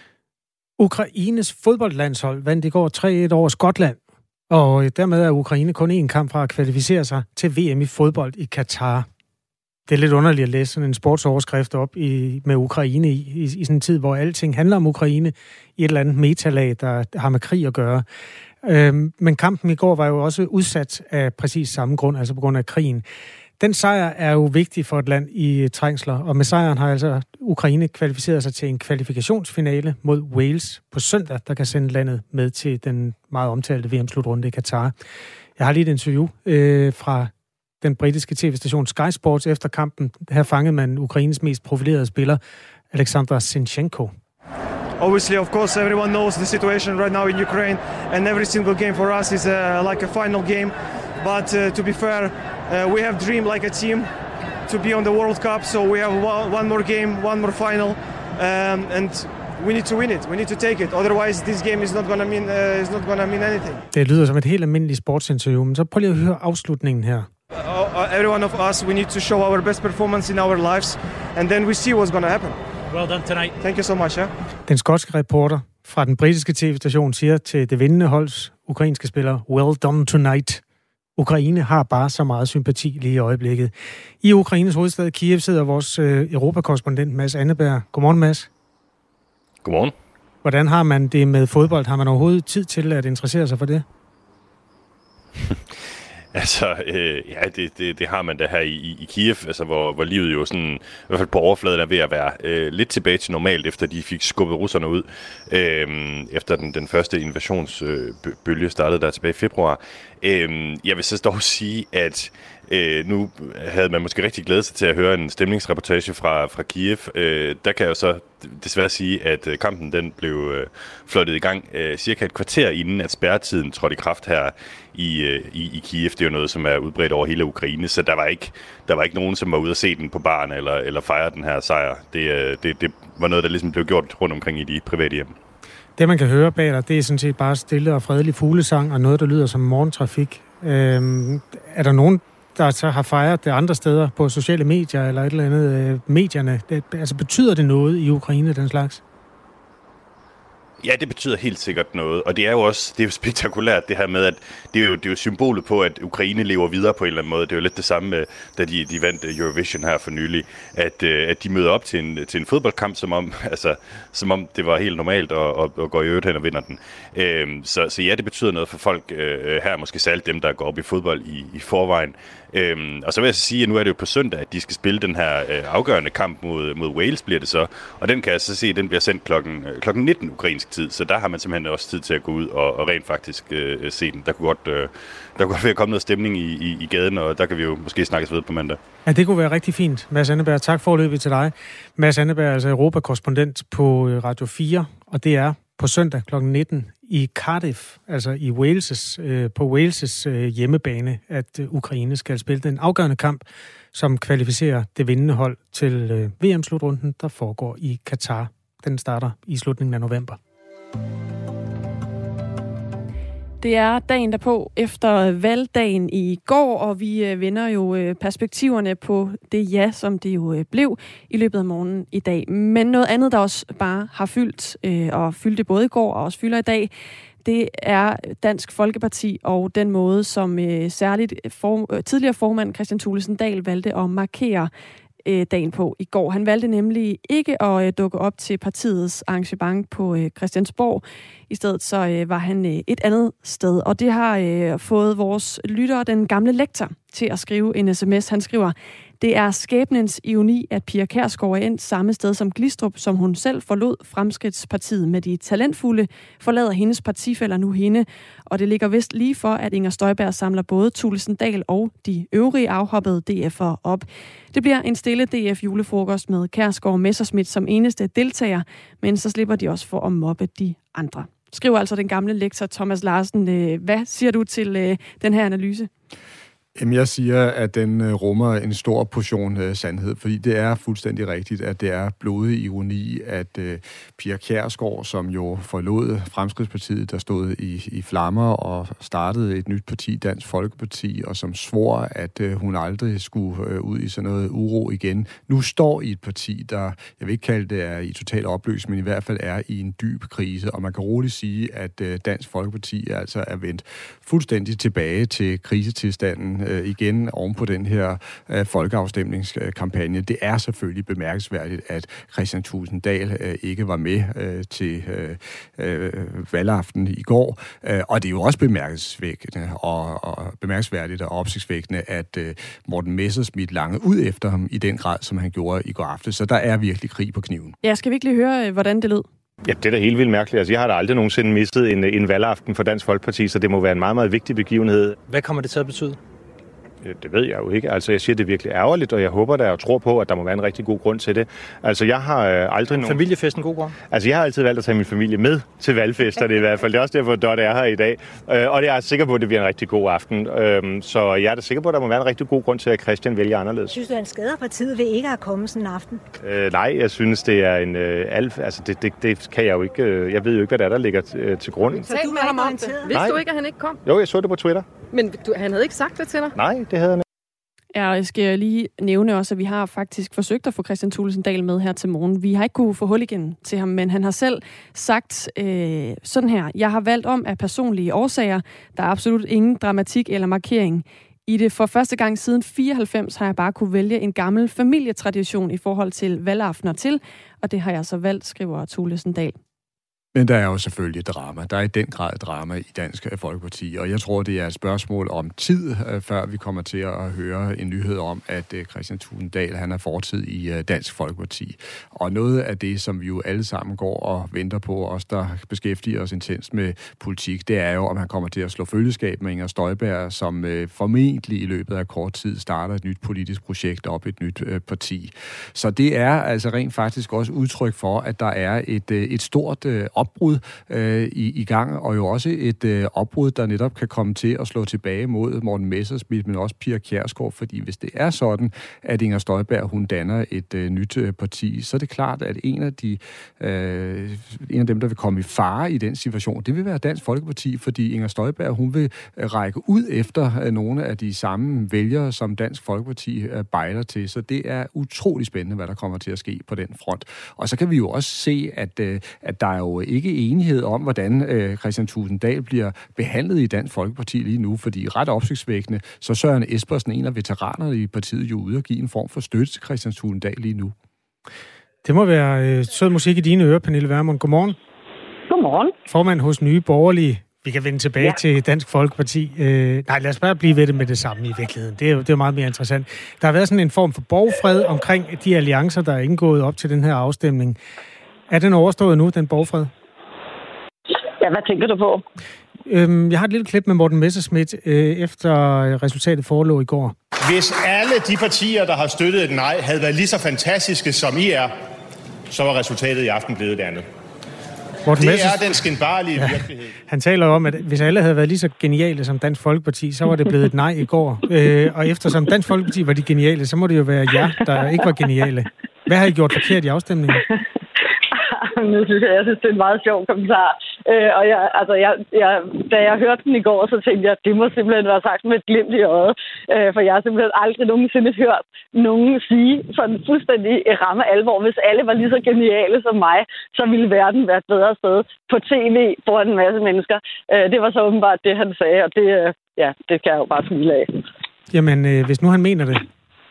Ukraines fodboldlandshold vandt i går tre et over Skotland, og dermed er Ukraine kun én kamp fra at kvalificere sig til V M i fodbold i Katar. Det er lidt underligt at læse sådan en sportsoverskrift op i, med Ukraine i, i, i sådan en tid, hvor alting handler om Ukraine i et eller andet metalag, der har med krig at gøre. Øhm, men kampen i går var jo også udsat af præcis samme grund, altså på grund af krigen. Den sejr er jo vigtig for et land i trængsler, og med sejren har altså Ukraine kvalificeret sig til en kvalifikationsfinale mod Wales på søndag, der kan sende landet med til den meget omtalte V M-slutrunde i Katar. Jeg har lige et interview øh, fra den britiske tv-station Sky Sports efter kampen. Her fangede man Ukraines mest profilerede spiller, Alexander Zinchenko. Obviously, of course, everyone knows the situation right now in Ukraine, and every single game for us is uh, like a final game. But uh, to be fair, uh, we have dreamed like a team to be on the World Cup, so we have one, one more game, one more final, um, and we need to win it. We need to take it. Otherwise, this game is not gonna mean uh, is not gonna mean anything. Det lyder som et helt almindeligt sportsinterview, men så prøv lige at høre afslutningen her. Uh, every one of us, we need to show our best performance in our lives, and then we see what's gonna happen. Well done tonight. Thank you so much. Yeah? Den skotske reporter fra den britiske tv-station siger til det vindende holds ukrainske spiller, well done tonight. Ukraine har bare så meget sympati lige i øjeblikket. I Ukraines hovedstad Kiev sidder vores øh, europakorrespondent Mads Anneberg. Godmorgen, Mads. Godmorgen. Hvordan har man det med fodbold? Har man overhovedet tid til at interessere sig for det? Altså, øh, ja, det, det, det har man da her i, i Kiev, altså, hvor, hvor livet jo sådan, i hvert fald på overfladen er ved at være øh, lidt tilbage til normalt, efter de fik skubbet russerne ud, øh, efter den, den første invasionsbølge øh, startede der tilbage i februar. Øh, jeg vil så dog sige, at Øh, nu havde man måske rigtig glædet sig til at høre en stemningsreportage fra, fra Kiev. Øh, der kan jeg jo så desværre sige, at kampen den blev øh, flottet i gang øh, cirka et kvarter inden, at spærretiden trådte i kraft her i, øh, i, i Kiev. Det er jo noget, som er udbredt over hele Ukraine, så der var ikke, der var ikke nogen, som var ude at se den på baren eller, eller fejre den her sejr. Det, øh, det, det var noget, der ligesom blev gjort rundt omkring i de private hjem. Det, man kan høre bag dig, det er sådan set bare stille og fredelig fuglesang og noget, der lyder som morgentrafik. Øh, er der nogen, der så har fejret det andre steder på sociale medier eller et eller andet øh, medierne? Det, altså betyder det noget i Ukraine, den slags? Ja, det betyder helt sikkert noget, og det er jo også det er jo spektakulært det her med, at det er jo, det er jo symbolet på, at Ukraine lever videre på en eller anden måde. Det er jo lidt det samme, da de, de vandt Eurovision her for nylig, at, at de møder op til en, til en fodboldkamp, som om, altså, som om det var helt normalt, og, og, og går i øvrigt hen og vinder den. Øhm, så, så ja, det betyder noget for folk øh, her, måske særligt dem, der går op i fodbold i, i forvejen. Øhm, og så vil jeg så sige, at nu er det jo på søndag, at de skal spille den her øh, afgørende kamp mod, mod Wales, bliver det så. Og den kan jeg så se, den bliver sendt klokken, øh, klokken nitten ukrainsk tid, så der har man simpelthen også tid til at gå ud og, og rent faktisk øh, se den. Der kunne godt, øh, der kunne godt komme noget stemning i, i, i gaden, og der kan vi jo måske snakkes ved på mandag. Ja, det kunne være rigtig fint. Mads Anneberg, tak for løbet til dig. Mads Anneberg er altså Europakorrespondent på Radio fire, og det er på søndag klokken nitten i Cardiff, altså i Wales' øh, på Wales' øh, hjemmebane, at øh, Ukraine skal spille den afgørende kamp, som kvalificerer det vindende hold til øh, V M-slutrunden, der foregår i Katar. Den starter i slutningen af november. Det er dagen derpå efter valgdagen i går, og vi vender jo perspektiverne på det ja, som det jo blev i løbet af morgenen i dag. Men noget andet, der også bare har fyldt, og fyldte både i går og også fylder i dag, det er Dansk Folkeparti og den måde, som særligt for, tidligere formand Kristian Thulesen Dahl valgte at markere dagen på i går. Han valgte nemlig ikke at dukke op til partiets arrangement på Christiansborg. I stedet så var han et andet sted, og det har fået vores lytter, den gamle lektor, til at skrive en sms. Han skriver: det er skæbnens ironi, at Pia Kjærsgaard er endt samme sted som Glistrup, som hun selv forlod Fremskridtspartiet med de talentfulde, forlader hendes partifæller nu hende, og det ligger vist lige for, at Inger Støjberg samler både Thulesen Dahl og de øvrige afhoppede D F'ere op. Det bliver en stille D F-julefrokost med Kjærsgaard og Messerschmidt som eneste deltager, men så slipper de også for at mobbe de andre. Skriver altså den gamle lektor Thomas Larsen. Hvad siger du til den her analyse? Jamen, jeg siger, at den rummer en stor portion uh, sandhed, fordi det er fuldstændig rigtigt, at det er blodig ironi, at uh, Pia Kjærsgaard, som jo forlod Fremskridtspartiet, der stod i, i flammer og startede et nyt parti, Dansk Folkeparti, og som svor, at uh, hun aldrig skulle uh, ud i sådan noget uro igen, nu står i et parti, der, jeg vil ikke kalde det er i total opløsning, men i hvert fald er i en dyb krise, og man kan roligt sige, at uh, Dansk Folkeparti altså er vendt fuldstændig tilbage til krisetilstanden igen oven på den her uh, folkeafstemningskampagne. Det er selvfølgelig bemærkelsesværdigt, at Kristian Thulesen Dahl uh, ikke var med uh, til uh, uh, valgaften i går. Uh, og det er jo også bemærkelsesvækkende og, og bemærkelsesværdigt og opsigtsvækkende, at uh, Morten Messerschmidt langede ud efter ham i den grad, som han gjorde i går aftes. Så der er virkelig krig på kniven. Ja, skal vi ikke lige høre, hvordan det lød? Ja, det er da helt vildt mærkeligt. Altså, jeg har da aldrig nogensinde mistet en, en valgaften for Dansk Folkeparti, så det må være en meget, meget vigtig begivenhed. Hvad kommer det til at betyde? Det ved jeg jo ikke. Altså, jeg siger, det er virkelig ærgerligt, og jeg håber da og tror på, at der må være en rigtig god grund til det. Altså, jeg har øh, aldrig nogen... Familiefesten god grund? Altså, jeg har altid valgt at tage min familie med til valgfester, det i hvert fald. Det er også derfor, at Dot er her i dag. Øh, og jeg er sikker på, at det bliver en rigtig god aften. Øh, så jeg er da sikker på, at der må være en rigtig god grund til, at Christian vælger anderledes. Synes du, at en skader partiet ved ikke at komme sådan en aften? Øh, nej, jeg synes, det er en... Øh, alf... Altså, det, det, det kan jeg jo ikke... Øh, jeg ved jo ikke, hvad der er, der ligger t- øh, til grund. Så du med ham om det? Vidste du ikke, at han ikke kom? Jo, jeg så det på Twitter. Men du, han havde ikke sagt det til dig? Nej, det havde han. Ja, jeg skal lige nævne også, at vi har faktisk forsøgt at få Kristian Thulesen Dahl med her til morgen. Vi har ikke kunne få hul igen til ham, men han har selv sagt øh, sådan her: jeg har valgt om af personlige årsager. Der er absolut ingen dramatik eller markering i det. For første gang siden fireoghalvfems har jeg bare kunne vælge en gammel familietradition i forhold til valgaftener til, og det har jeg så valgt, skriver Thulesen Dahl. Men der er jo selvfølgelig drama. Der er i den grad drama i Dansk Folkeparti, og jeg tror, det er et spørgsmål om tid, før vi kommer til at høre en nyhed om, at Kristian Thulesen Dahl, han er fortid i Dansk Folkeparti. Og noget af det, som vi jo alle sammen går og venter på, os der beskæftiger os intenst med politik, det er jo, om han kommer til at slå følgeskab med Inger Støjberg, som formentlig i løbet af kort tid starter et nyt politisk projekt op, et nyt parti. Så det er altså rent faktisk også udtryk for, at der er et, et stort opbrud øh, i, i gang, og jo også et øh, opbrud, der netop kan komme til at slå tilbage mod Morten Messerschmidt, men også Pia Kjærsgaard, fordi hvis det er sådan, at Inger Støjberg, hun danner et øh, nyt øh, parti, så er det klart, at en af, de, øh, en af dem, der vil komme i fare i den situation, det vil være Dansk Folkeparti, fordi Inger Støjberg, hun vil øh, række ud efter øh, nogle af de samme vælgere, som Dansk Folkeparti øh, bejler til, så det er utrolig spændende, hvad der kommer til at ske på den front. Og så kan vi jo også se, at, øh, at der er jo ikke enighed om, hvordan øh, Kristian Thulesen Dahl bliver behandlet i Dansk Folkeparti lige nu, fordi ret opsigtsvækkende, så Søren Espersen, en af veteranerne i partiet, jo ude at give en form for støtte til Kristian Thulesen Dahl lige nu. Det må være øh, sød musik i dine ører, Pernille Vermund. Godmorgen. Godmorgen. Formand hos Nye Borgerlige. Vi kan vende tilbage ja. til Dansk Folkeparti. Øh, nej, lad os bare blive ved det med det samme i virkeligheden. Det er jo det er meget mere interessant. Der har været sådan en form for borgfred omkring de alliancer, der er indgået op til den her afstemning. Er den overstået nu, den borgfred? Ja, hvad tænker du på? Øhm, jeg har et lille klip med Morten Messerschmidt, øh, efter resultatet forelå i går. Hvis alle de partier, der har støttet et nej, havde været lige så fantastiske, som I er, så var resultatet i aften blevet et andet. Morten det Messers... er den skinbarlige ja. virkelighed. Han taler om, at hvis alle havde været lige så geniale som Dansk Folkeparti, så var det blevet et nej i går. Øh, og eftersom Dansk Folkeparti var de geniale, så må det jo være jer, der ikke var geniale. Hvad har I gjort forkert i afstemningen? Nu synes jeg, jeg synes, det er en meget sjov kommentar. Øh, og jeg, altså, jeg, jeg, da jeg hørte den i går, så tænkte jeg, at det må simpelthen være sagt med et glimt i øjet. Øh, for jeg har simpelthen aldrig nogensinde hørt nogen sige sådan fuldstændig ramme alvor. Hvis alle var lige så geniale som mig, så ville verden være et bedre sted på tv foran en masse mennesker. Øh, det var så åbenbart det, han sagde, og det, ja, det kan jeg jo bare smile af. Jamen, øh, hvis nu han mener det.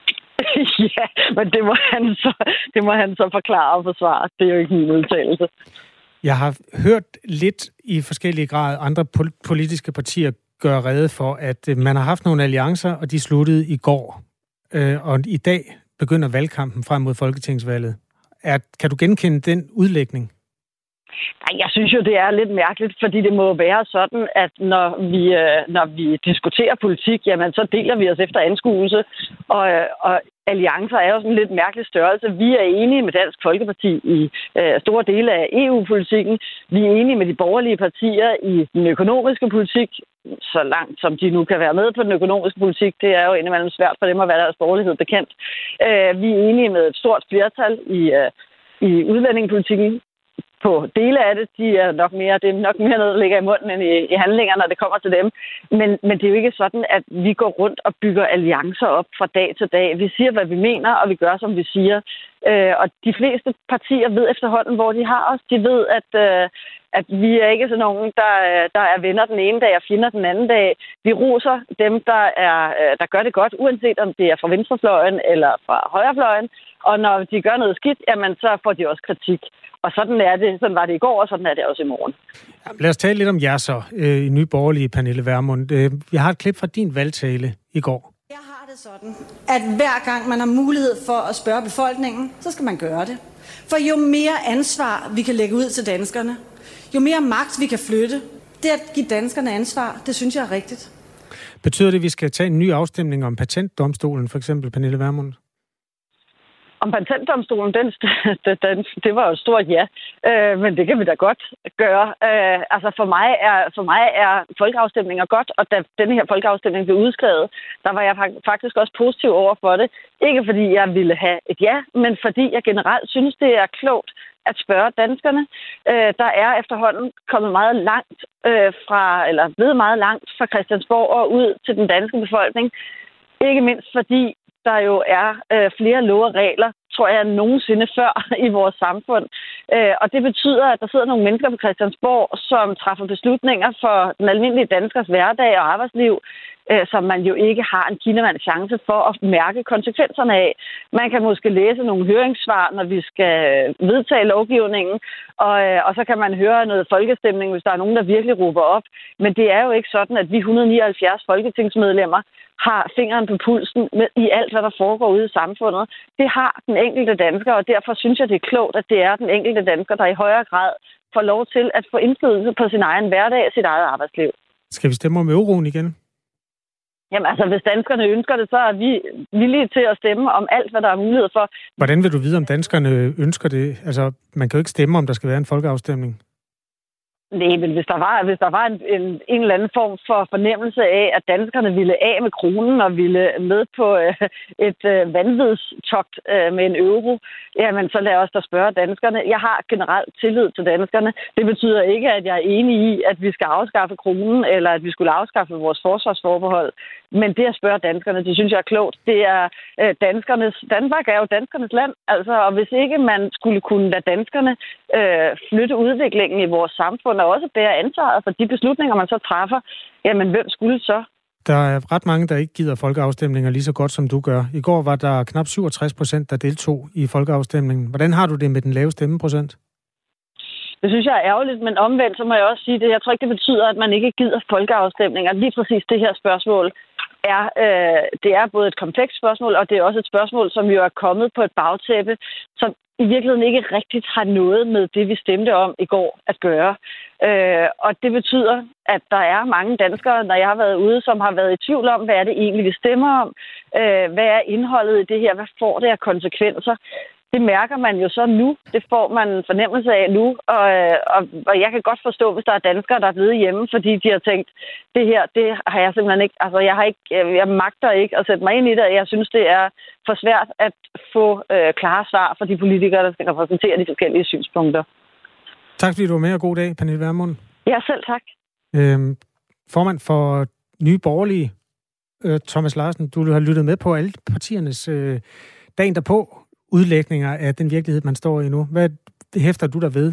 Ja, men det må, han så, det må han så forklare og forsvare. Det er jo ikke min udtalelse. Jeg har hørt lidt i forskellige grad andre politiske partier gøre rede for, at man har haft nogle alliancer, og de sluttede i går. Og i dag begynder valgkampen frem mod folketingsvalget. Er, kan du genkende den udlægning? Nej, jeg synes jo, det er lidt mærkeligt, fordi det må være sådan, at når vi, når vi diskuterer politik, jamen så deler vi os efter anskuelse, og, og alliancer er jo sådan en lidt mærkelig størrelse. Vi er enige med Dansk Folkeparti i øh, store dele af E U-politikken. Vi er enige med de borgerlige partier i den økonomiske politik, så langt som de nu kan være med på den økonomiske politik. Det er jo indimellem svært for dem at være deres borgerlighed bekendt. Øh, vi er enige med et stort flertal i, øh, i udlændingepolitikken. På dele af det, de er nok mere, det er nok mere noget, der ligger i munden end i, i handlinger, når det kommer til dem. Men, men det er jo ikke sådan, at vi går rundt og bygger alliancer op fra dag til dag. Vi siger, hvad vi mener, og vi gør, som vi siger. Øh, og de fleste partier ved efterhånden, hvor de har os. De ved, at, øh, at vi er ikke sådan nogen, der, der er venner den ene dag og fjender den anden dag. Vi roser dem, der, er, der gør det godt, uanset om det er fra venstrefløjen eller fra højrefløjen. Og når de gør noget skidt, jamen, så får de også kritik. Og sådan er det. Sådan var det i går, og sådan er det også i morgen. Ja, lad os tale lidt om jer så, øh, i Nye Borgerlige, Pernille Vermund. Øh, jeg har et klip fra din valgtale i går. Jeg har det sådan, at hver gang man har mulighed for at spørge befolkningen, så skal man gøre det. For jo mere ansvar vi kan lægge ud til danskerne, jo mere magt vi kan flytte, det at give danskerne ansvar, det synes jeg er rigtigt. Betyder det, at vi skal tage en ny afstemning om patentdomstolen, for eksempel, Pernille Vermund? Om patentdomstolen, den, den, det var jo et stort ja, øh, men det kan vi da godt gøre. Øh, altså for mig, er, for mig er folkeafstemninger godt, og da denne her folkeafstemning blev udskrevet, der var jeg faktisk også positiv over for det. Ikke fordi jeg ville have et ja, men fordi jeg generelt synes, det er klogt at spørge danskerne. Øh, der er efterhånden kommet meget langt øh, fra, eller blevet meget langt fra Christiansborg og ud til den danske befolkning. Ikke mindst fordi der jo er øh, flere love og regler, tror jeg, nogensinde før i vores samfund. Øh, og det betyder, at der sidder nogle mennesker på Christiansborg, som træffer beslutninger for den almindelige danskers hverdag og arbejdsliv, øh, som man jo ikke har en kinamand chance for at mærke konsekvenserne af. Man kan måske læse nogle høringssvar, når vi skal vedtage lovgivningen, og, øh, og så kan man høre noget folkestemning, hvis der er nogen, der virkelig råber op. Men det er jo ikke sådan, at vi et hundrede og nioghalvfjerds folketingsmedlemmer har fingeren på pulsen med, i alt, hvad der foregår ude i samfundet. Det har den enkelte dansker, og derfor synes jeg, det er klogt, at det er den enkelte dansker, der i højere grad får lov til at få indflydelse på sin egen hverdag og sit eget arbejdsliv. Skal vi stemme om euroen igen? Jamen altså, hvis danskerne ønsker det, så er vi villige til at stemme om alt, hvad der er mulighed for. Hvordan vil du vide, om danskerne ønsker det? Altså, man kan jo ikke stemme, om der skal være en folkeafstemning. Nej, men hvis der var, hvis der var en, en, en eller anden form for fornemmelse af, at danskerne ville af med kronen og ville med på øh, et øh, vanvidstogt øh, med en euro, jamen så lad os da spørge danskerne. Jeg har generelt tillid til danskerne. Det betyder ikke, at jeg er enig i, at vi skal afskaffe kronen, eller at vi skulle afskaffe vores forsvarsforbehold. Men det at spørge danskerne, det synes jeg er klogt. Det er øh, danskernes... Danmark er jo danskernes land, altså, og hvis ikke man skulle kunne lade danskerne øh, flytte udviklingen i vores samfund, og også bære ansvaret for de beslutninger, man så træffer, jamen hvem skulle så? Der er ret mange, der ikke gider folkeafstemninger lige så godt, som du gør. I går var der knap syvogtres procent, der deltog i folkeafstemningen. Hvordan har du det med den lave stemmeprocent? Det synes jeg er ærgerligt, men omvendt, så må jeg også sige det. Jeg tror ikke, det betyder, at man ikke gider folkeafstemninger. Lige præcis det her spørgsmål er, øh, det er både et komplekst spørgsmål, og det er også et spørgsmål, som jo er kommet på et bagtæppe, som i virkeligheden ikke rigtigt har noget med det, vi stemte om i går at gøre. Øh, og det betyder, at der er mange danskere, når jeg har været ude, som har været i tvivl om, hvad er det egentlig, vi stemmer om? Øh, hvad er indholdet i det her? Hvad får det af konsekvenser? Det mærker man jo så nu. Det får man en fornemmelse af nu. Og, og, og jeg kan godt forstå, hvis der er danskere, der er blevet hjemme, fordi de har tænkt, det her, det har jeg simpelthen ikke, altså jeg har ikke, jeg magter ikke at sætte mig ind i det. Jeg synes, det er for svært at få øh, klare svar fra de politikere, der skal repræsentere de forskellige synspunkter. Tak fordi du var med, og god dag, Pernille Vermund. Ja, selv tak. Øhm, formand for Nye Borgerlige, øh, Thomas Larsen, du har lyttet med på alle partiernes øh, dagen derpå udlægninger af den virkelighed, man står i nu. Hvad hæfter du der ved?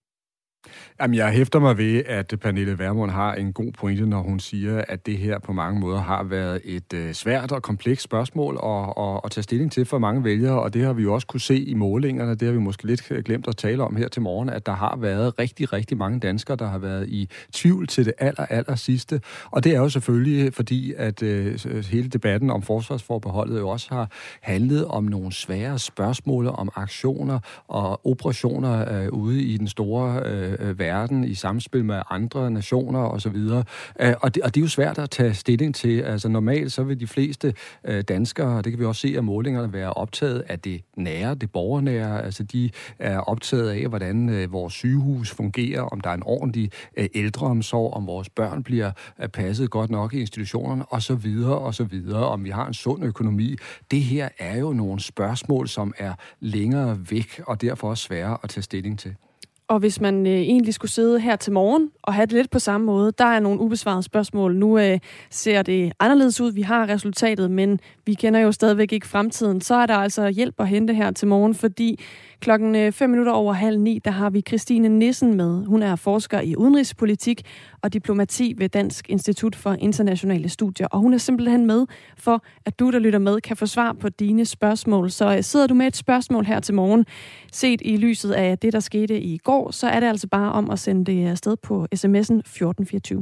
Jamen, jeg hæfter mig ved, at Pernille Vermund har en god pointe, når hun siger, at det her på mange måder har været et øh, svært og komplekst spørgsmål at, at, at tage stilling til for mange vælgere, og det har vi jo også kunne se i målingerne. Det har vi måske lidt glemt at tale om her til morgen, at der har været rigtig, rigtig mange danskere, der har været i tvivl til det aller, aller sidste. Og det er jo selvfølgelig fordi, at øh, hele debatten om forsvarsforbeholdet jo også har handlet om nogle svære spørgsmål om aktioner og operationer øh, ude i den store øh, verden i samspil med andre nationer og så videre. Og det, og det er jo svært at tage stilling til. Altså normalt så vil de fleste danskere, det kan vi også se af målingerne, være optaget af det nære, det borgernære. Altså de er optaget af, hvordan vores sygehus fungerer, om der er en ordentlig ældreomsorg, om vores børn bliver passet godt nok i institutionerne og så videre og så videre, om vi har en sund økonomi. Det her er jo nogle spørgsmål, som er længere væk og derfor også svære at tage stilling til. Og hvis man øh, egentlig skulle sidde her til morgen og have det lidt på samme måde, der er nogle ubesvarede spørgsmål. Nu øh, ser det anderledes ud, vi har resultatet, men vi kender jo stadigvæk ikke fremtiden. Så er der altså hjælp at hente her til morgen, fordi klokken øh, fem minutter over halv ni, der har vi Christine Nissen med. Hun er forsker i udenrigspolitik og diplomati ved Dansk Institut for Internationale Studier. Og hun er simpelthen med for, at du, der lytter med, kan få svar på dine spørgsmål. Så øh, sidder du med et spørgsmål her til morgen, set i lyset af det, der skete i går, så er det altså bare om at sende det afsted på sms'en fjorten fireogtyve.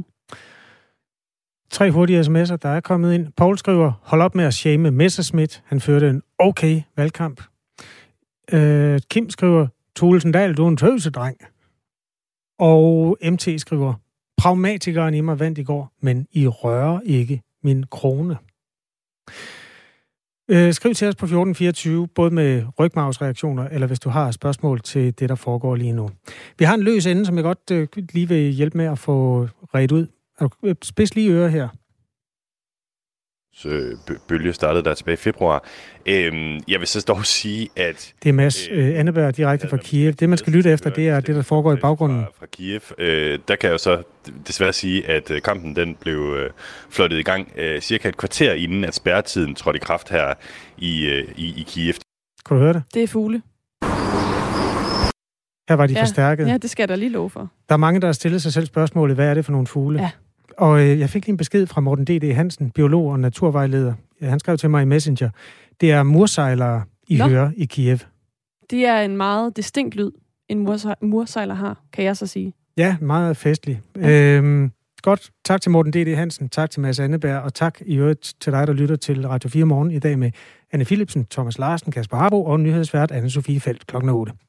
Tre hurtige sms'er, der er kommet ind. Paul skriver, hold op med at shame Messerschmidt. Han førte en okay valgkamp. Øh, Kim skriver, Thulesen Dahl, du er en tøsedreng. Og M T skriver, pragmatikeren i mig vandt i går, men I rører ikke min krone. Øh, skriv til os på fjorten fireogtyve, både med rygmarvsreaktioner, eller hvis du har spørgsmål til det, der foregår lige nu. Vi har en løs ende, som jeg godt øh, lige vil hjælpe med at få redt ud. Spids lige øre her. Bølge startede der tilbage i februar. Øhm, jeg vil så dog sige, at... Det er Mads øh, Anneberg direkte fra Kiev. Det, man skal lytte efter, det er det, der foregår i baggrunden. Fra, fra Kiev. Øh, der kan jeg jo så desværre sige, at kampen den blev øh, flottet i gang øh, cirka et kvarter inden, at spærretiden trådte i kraft her i, øh, i, i Kiev. Kan du høre det? Det er fugle. Her var de ja, forstærket. Ja, det skal jeg da lige love for. Der er mange, der har stillet sig selv spørgsmålet, hvad er det for nogle fugle? Ja. Og øh, jeg fik lige en besked fra Morten D D. Hansen, biolog og naturvejleder. Ja, han skrev til mig i Messenger. Det er mursejlere, I Nå. hører i Kiev. Det er en meget distinkt lyd, en mursejler har, kan jeg så sige. Ja, meget festlig. Ja. Øhm, godt. Tak til Morten D D. Hansen, tak til Mads Anneberg, og tak i øvrigt til dig, der lytter til Radio fire Morgen i dag med Anne Philipsen, Thomas Larsen, Kasper Harbo og nyhedsvært Anne-Sophie Felt klokken otte.